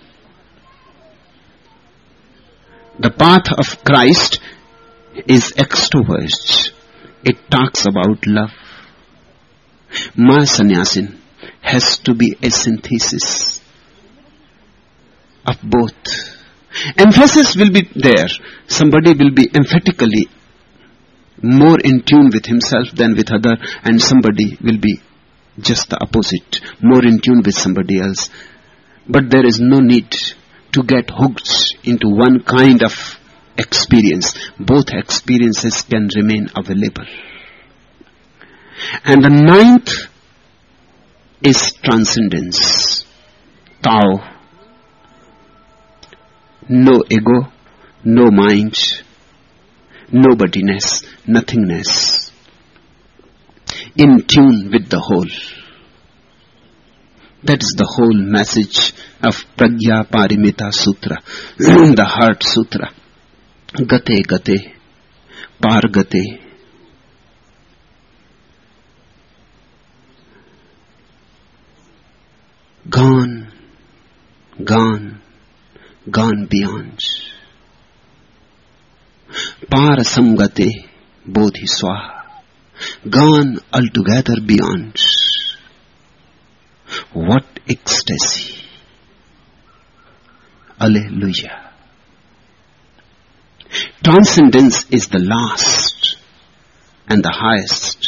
The path of Christ is extrovert. It talks about love. Ma Sannyasin has to be a synthesis of both. Emphasis will be there. Somebody will be emphatically more in tune with himself than with other, and somebody will be just the opposite, more in tune with somebody else. But there is no need to get hooked into one kind of experience. Both experiences can remain available. And the ninth is transcendence. Tao. No ego, no mind, nobodiness, nothingness. In tune with the whole. That is the whole message of Pragya Parimita Sutra, the Heart Sutra. Gate Gate, Par Gate. Gone, gone, gone beyond. Par Samgate, Bodhiswaha. Gone altogether beyond. What ecstasy! Alleluia! Transcendence is the last and the highest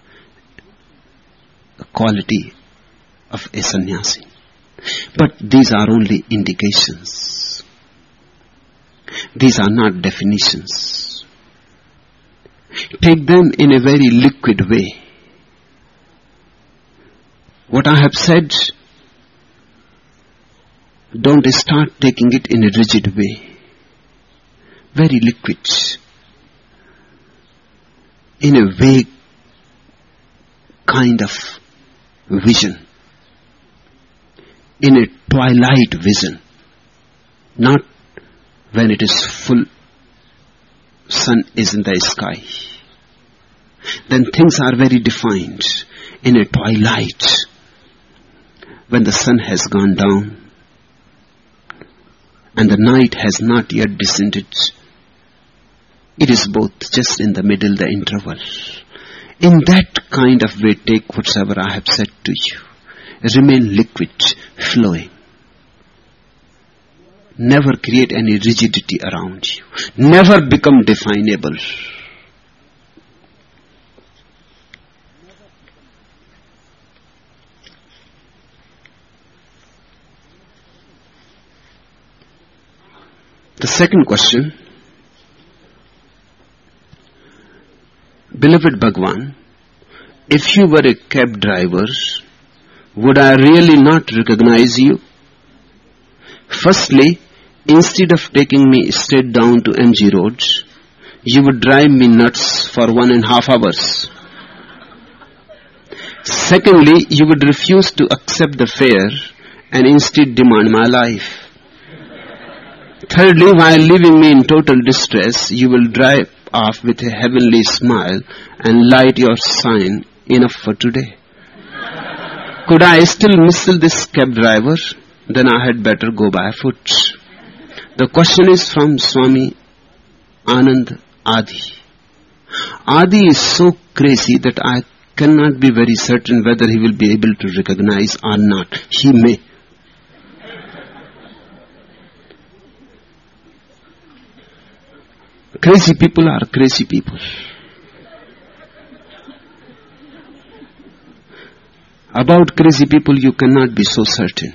quality of a sannyasi. But these are only indications. These are not definitions. Take them in a very liquid way. What I have said, don't start taking it in a rigid way. Very liquid. In a vague kind of vision. In a twilight vision. Not when it is full sun is in the sky. Then things are very defined. In a twilight, when the sun has gone down and the night has not yet descended, it is both just in the middle, the interval. In that kind of way, take whatever I have said to you. Remain liquid, flowing. Never create any rigidity around you. Never become definable. The second question. Beloved Bhagwan, if you were a cab driver, would I really not recognize you? Firstly, instead of taking me straight down to MG Road, you would drive me nuts for 1.5 hours. Secondly, you would refuse to accept the fare and instead demand my life. Thirdly, while leaving me in total distress, you will drive off with a heavenly smile and light your sign, enough for today. Could I still mistle this cab driver? Then I had better go by foot. The question is from Swami Anand Adi. Adi is so crazy that I cannot be very certain whether he will be able to recognize or not. He may. Crazy people are crazy people. About crazy people you cannot be so certain.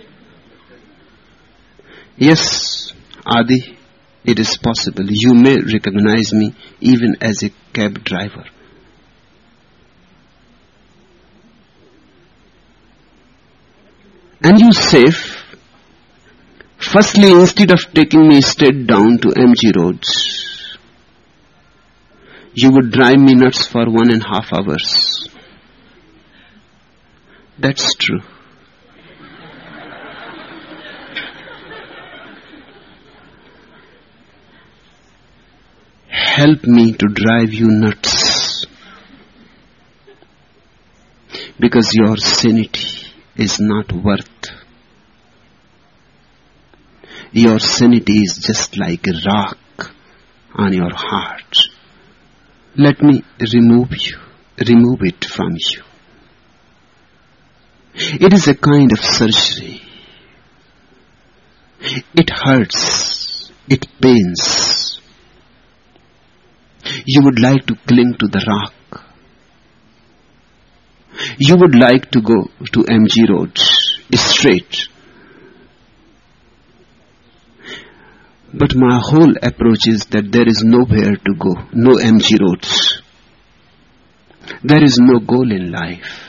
Yes, Adi, it is possible. You may recognize me even as a cab driver. And you say, firstly, instead of taking me straight down to MG roads, you would drive me nuts for 1.5 hours. That's true. Help me to drive you nuts, because your sanity is not worth. Your sanity is just like a rock on your heart. Let me remove it from you. It is a kind of surgery. It hurts. It pains. You would like to cling to the rock. You would like to go to MG Road straight. But my whole approach is that there is nowhere to go, no MG roads. There is no goal in life.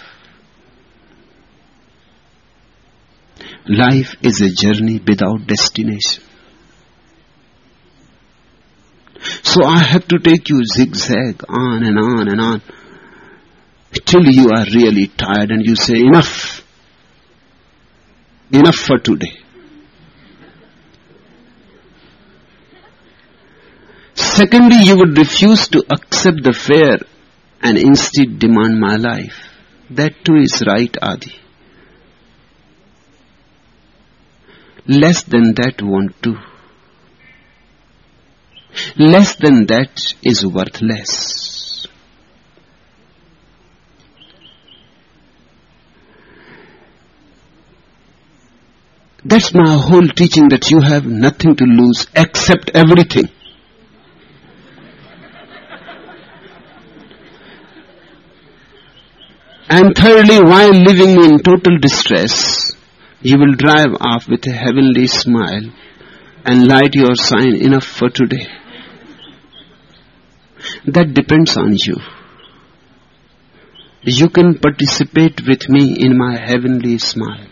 Life is a journey without destination. So I have to take you zigzag on and on and on till you are really tired and you say, enough. Enough for today. Secondly, you would refuse to accept the fare and instead demand my life. That too is right, Adi. Less than that won't do. Less than that is worthless. That's my whole teaching, that you have nothing to lose except everything. And thirdly, while living in total distress, you will drive off with a heavenly smile and light your sign, enough for today. That depends on you. You can participate with me in my heavenly smile.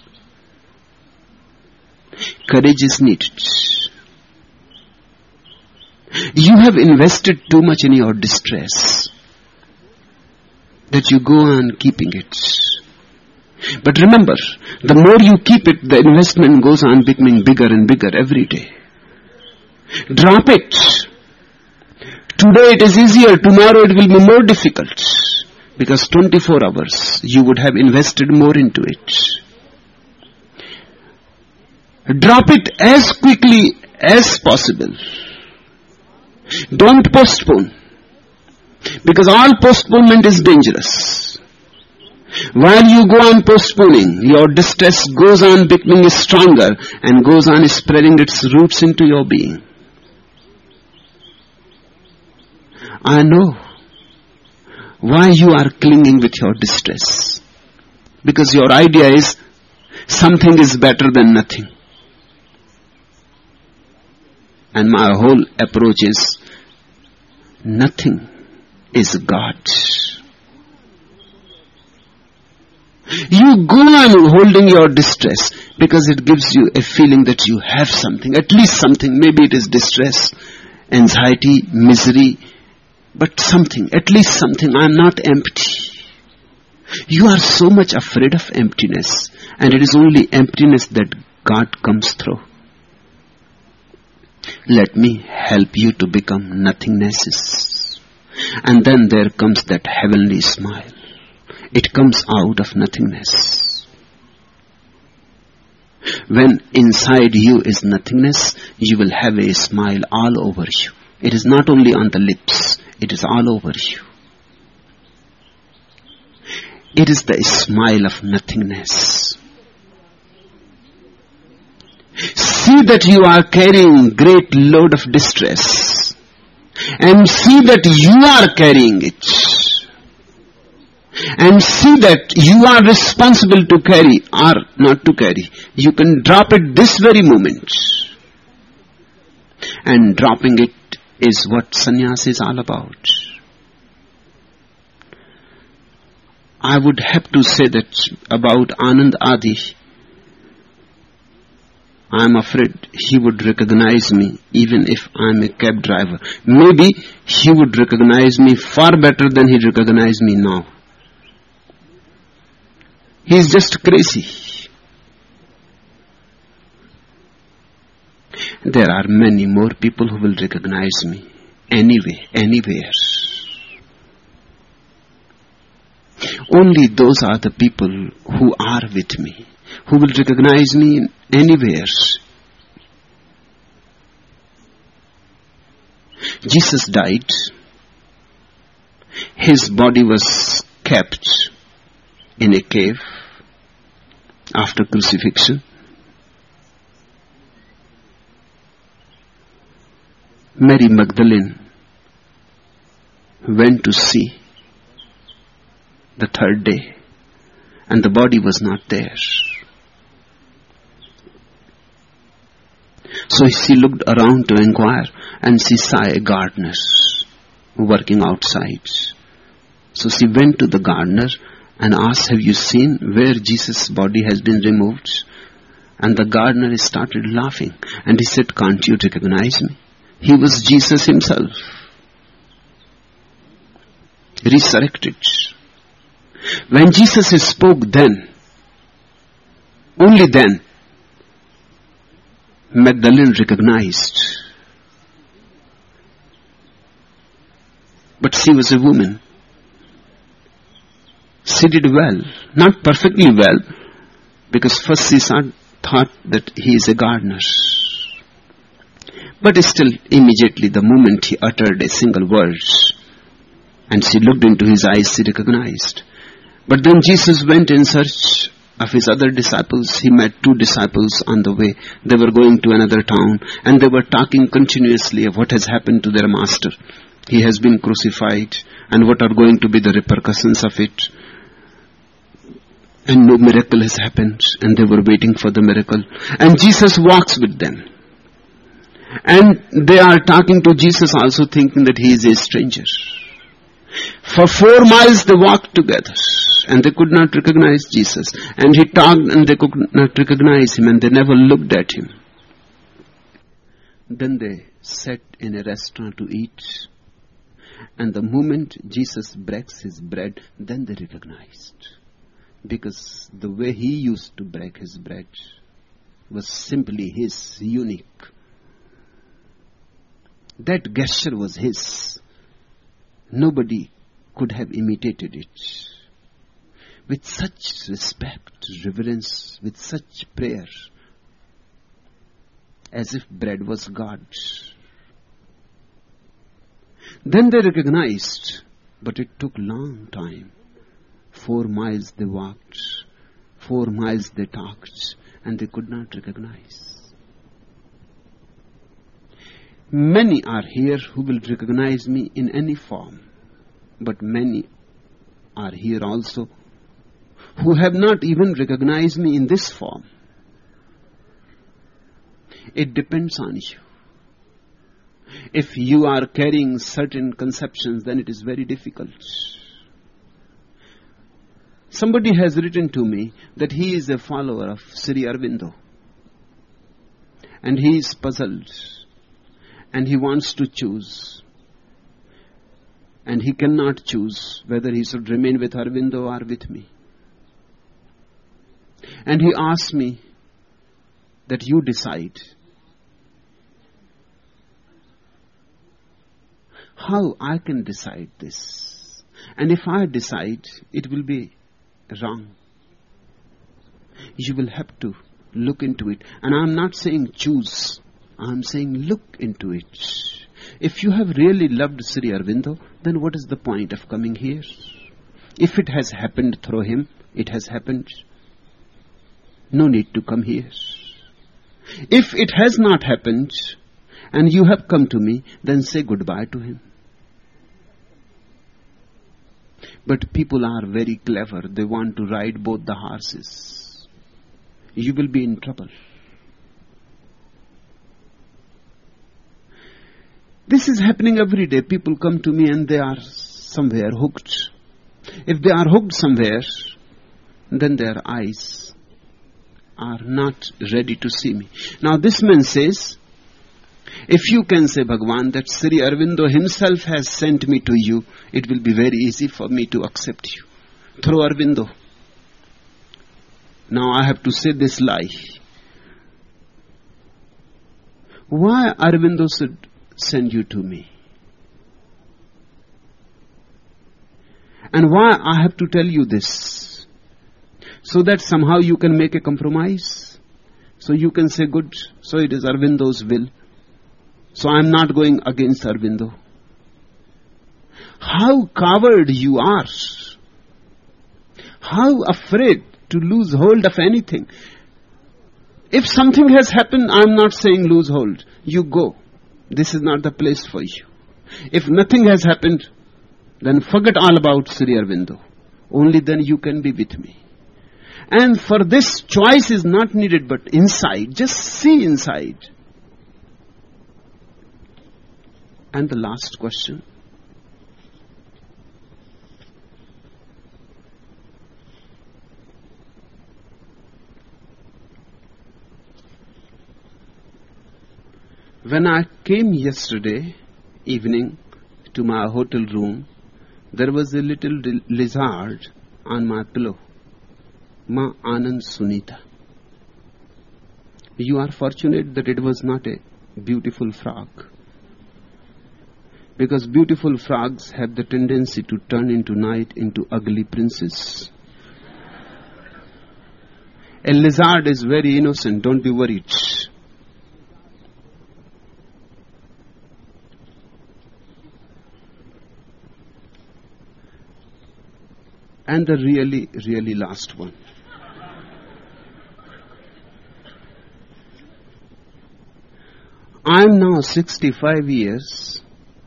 Courage is needed. You have invested too much in your distress that you go on keeping it. But remember, the more you keep it, the investment goes on becoming bigger and bigger every day. Drop it. Today it is easier, tomorrow it will be more difficult. Because 24 hours you would have invested more into it. Drop it as quickly as possible. Don't postpone. Because all postponement is dangerous. While you go on postponing, your distress goes on becoming stronger and goes on spreading its roots into your being. I know why you are clinging with your distress. Because your idea is something is better than nothing. And my whole approach is nothing is God. You go on holding your distress because it gives you a feeling that you have something, at least something. Maybe it is distress, anxiety, misery, but something, at least something. I am not empty. You are so much afraid of emptiness, and it is only emptiness that God comes through. Let me help you to become nothingness. And then there comes that heavenly smile. It comes out of nothingness. When inside you is nothingness, you will have a smile all over you. It is not only on the lips, it is all over you. It is the smile of nothingness. See that you are carrying great load of distress. and see that you are carrying it. And see that you are responsible to carry or not to carry. You can drop it this very moment. And dropping it is what sannyas is all about. I would have to say that about Anand Adi. I am afraid he would recognize me even if I am a cab driver. Maybe he would recognize me far better than he recognizes me now. He is just crazy. There are many more people who will recognize me anyway, anywhere. Only those are the people who are with me, who will recognize me anywhere. Jesus died. His body was kept in a cave after crucifixion. Mary Magdalene went to see the third day, and the body was not there. So she looked around to inquire, and she saw a gardener working outside. So she went to the gardener and asked, "Have you seen where Jesus' body has been removed?" And the gardener started laughing, and he said, "Can't you recognize me? He was Jesus himself, resurrected." When Jesus spoke then, only then, Magdalene recognized. But she was a woman. She did well, not perfectly well, because first she thought that he is a gardener. But still, immediately the moment he uttered a single word, and she looked into his eyes, she recognized. But then Jesus went in search of his other disciples. He met 2 disciples on the way. They were going to another town, and they were talking continuously of what has happened to their master. He has been crucified, and what are going to be the repercussions of it. And no miracle has happened, and they were waiting for the miracle. And Jesus walks with them. And they are talking to Jesus also, thinking that he is a stranger. For 4 miles they walked together, and they could not recognize Jesus. And he talked, and they could not recognize him, and they never looked at him. Then they sat in a restaurant to eat, and the moment Jesus breaks his bread, then they recognized. Because the way he used to break his bread was simply his, unique. That gesture was his. Nobody could have imitated it. With such respect, reverence, with such prayer, as if bread was God. Then they recognized, but it took long time. 4 miles they walked, 4 miles they talked, and they could not recognize. Many are here who will recognize me in any form, but many are here also who have not even recognized me in this form. It depends on you. If you are carrying certain conceptions, then it is very difficult. Somebody has written to me that he is a follower of Sri Aurobindo, and he is puzzled, and he wants to choose, and he cannot choose whether he should remain with Aurobindo or with me. And he asked me that you decide. How I can decide this? And if I decide, it will be wrong. You will have to look into it. And I'm not saying choose. I'm saying look into it. If you have really loved Sri Aurobindo, then what is the point of coming here? If it has happened through him, it has happened. No need to come here. If it has not happened, and you have come to me, then say goodbye to him. But people are very clever. They want to ride both the horses. You will be in trouble. This is happening every day. People come to me and they are somewhere hooked. If they are hooked somewhere, then their eyes are not ready to see me. Now this man says, if you can say, Bhagavan, that Sri Aurobindo himself has sent me to you, it will be very easy for me to accept you. Through Aurobindo. Now I have to say this lie. Why Aurobindo should send you to me? And why I have to tell you this? So that somehow you can make a compromise. So you can say, good, so it is Aurobindo's will. So I am not going against Aurobindo. How coward you are. How afraid to lose hold of anything. If something has happened, I am not saying lose hold. You go. This is not the place for you. If nothing has happened, then forget all about Sri Aurobindo. Only then you can be with me. And for this, choice is not needed, but inside. Just see inside. And the last question. When I came yesterday evening to my hotel room, there was a little lizard on my pillow. Ma Anand Sunita. You are fortunate that it was not a beautiful frog. Because beautiful frogs have the tendency to turn into night into ugly princes. A lizard is very innocent, don't be worried. And the really last one. I am now 65 years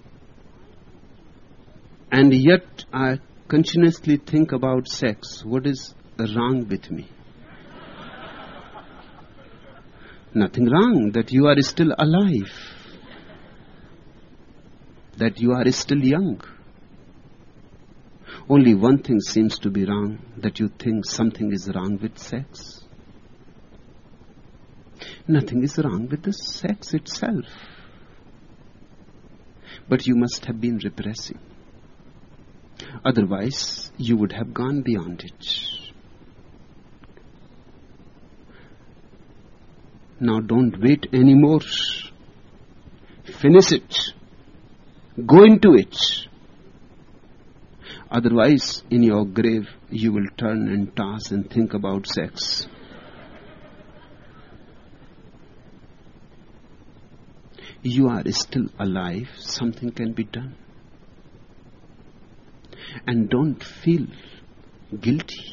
and yet I continuously think about sex. What is wrong with me? Nothing wrong, that you are still alive, that you are still young. Only one thing seems to be wrong, that you think something is wrong with sex. Nothing is wrong with the sex itself. But you must have been repressing. Otherwise, you would have gone beyond it. Now don't wait anymore. Finish it. Go into it. Otherwise, in your grave, you will turn and toss and think about sex. You are still alive. Something can be done. And don't feel guilty.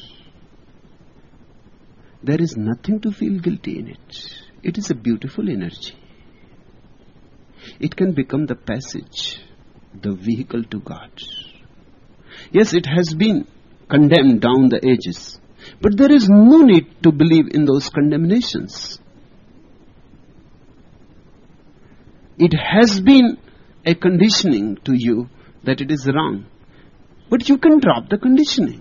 There is nothing to feel guilty in it. It is a beautiful energy. It can become the passage, the vehicle to God. Yes, it has been condemned down the ages, but there is no need to believe in those condemnations. It has been a conditioning to you that it is wrong, but you can drop the conditioning.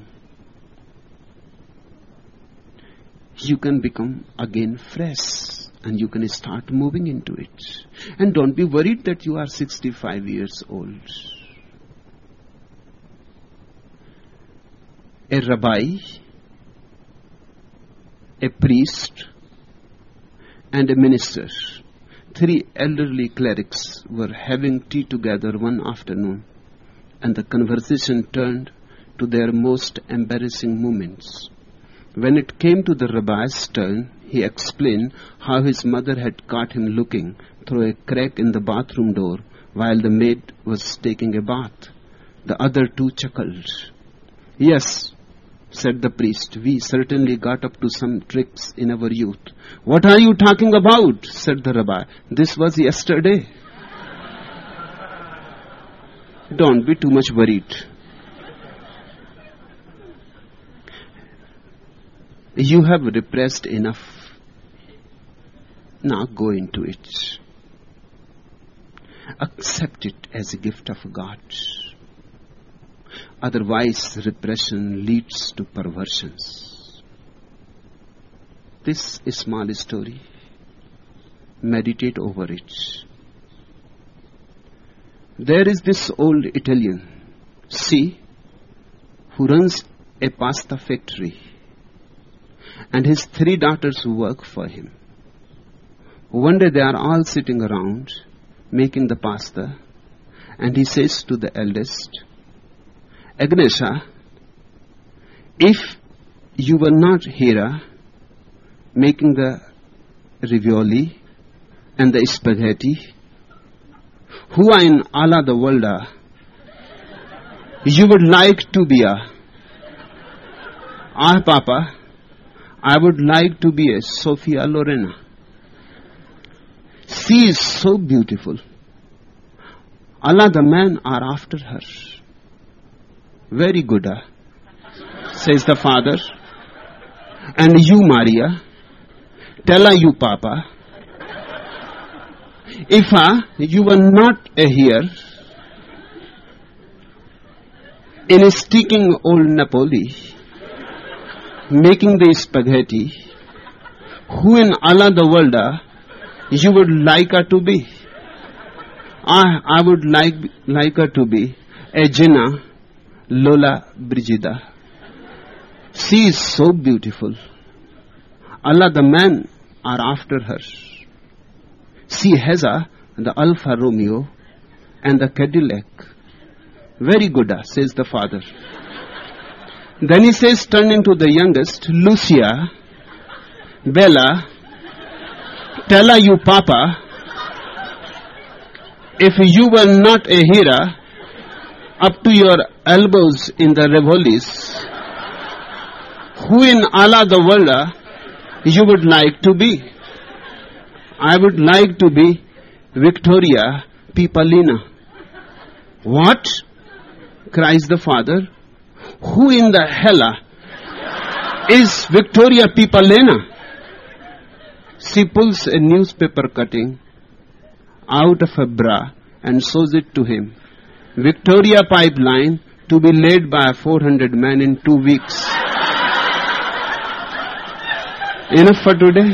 You can become again fresh and you can start moving into it. And don't be worried that you are 65 years old. A rabbi, a priest, and a minister, 3 elderly clerics were having tea together one afternoon, and the conversation turned to their most embarrassing moments. When it came to the rabbi's turn, he explained how his mother had caught him looking through a crack in the bathroom door while the maid was taking a bath. The other 2 chuckled. Yes, said the priest. We certainly got up to some tricks in our youth. What are you talking about? Said the rabbi. This was yesterday. Don't be too much worried. You have repressed enough. Now go into it. Accept it as a gift of God. Otherwise, repression leads to perversions. This is a small story. Meditate over it. There is this old Italian, C, who runs a pasta factory, and his 3 daughters work for him. One day they are all sitting around making the pasta, and he says to the eldest, Agnesha, if you were not here making the ravioli and the spaghetti, who in Allah the world you would like to be Papa, I would like to be a Sophia Lorena. She is so beautiful. Allah the men are after her. Very good, says the father. And you, Maria, tell her you, Papa, if you were not here in a sticking old Napoli, making the spaghetti, who in Allah the world you would like her to be? I would like her to be a Gina Lola Brigida. She is so beautiful. Allah the men are after her. She has the Alfa Romeo and the Cadillac. Very good, says the father. Then he says, turning to the youngest, Lucia, Bella, tell her you, Papa, if you were not a hero, up to your elbows in the raviolis, who in Allah the world you would like to be? I would like to be Victoria Pipalina. What? Cries the father. Who in the hell is Victoria Pipalina? She pulls a newspaper cutting out of her bra and shows it to him. Victoria Pipeline to be laid by 400 men in 2 weeks. Enough for today?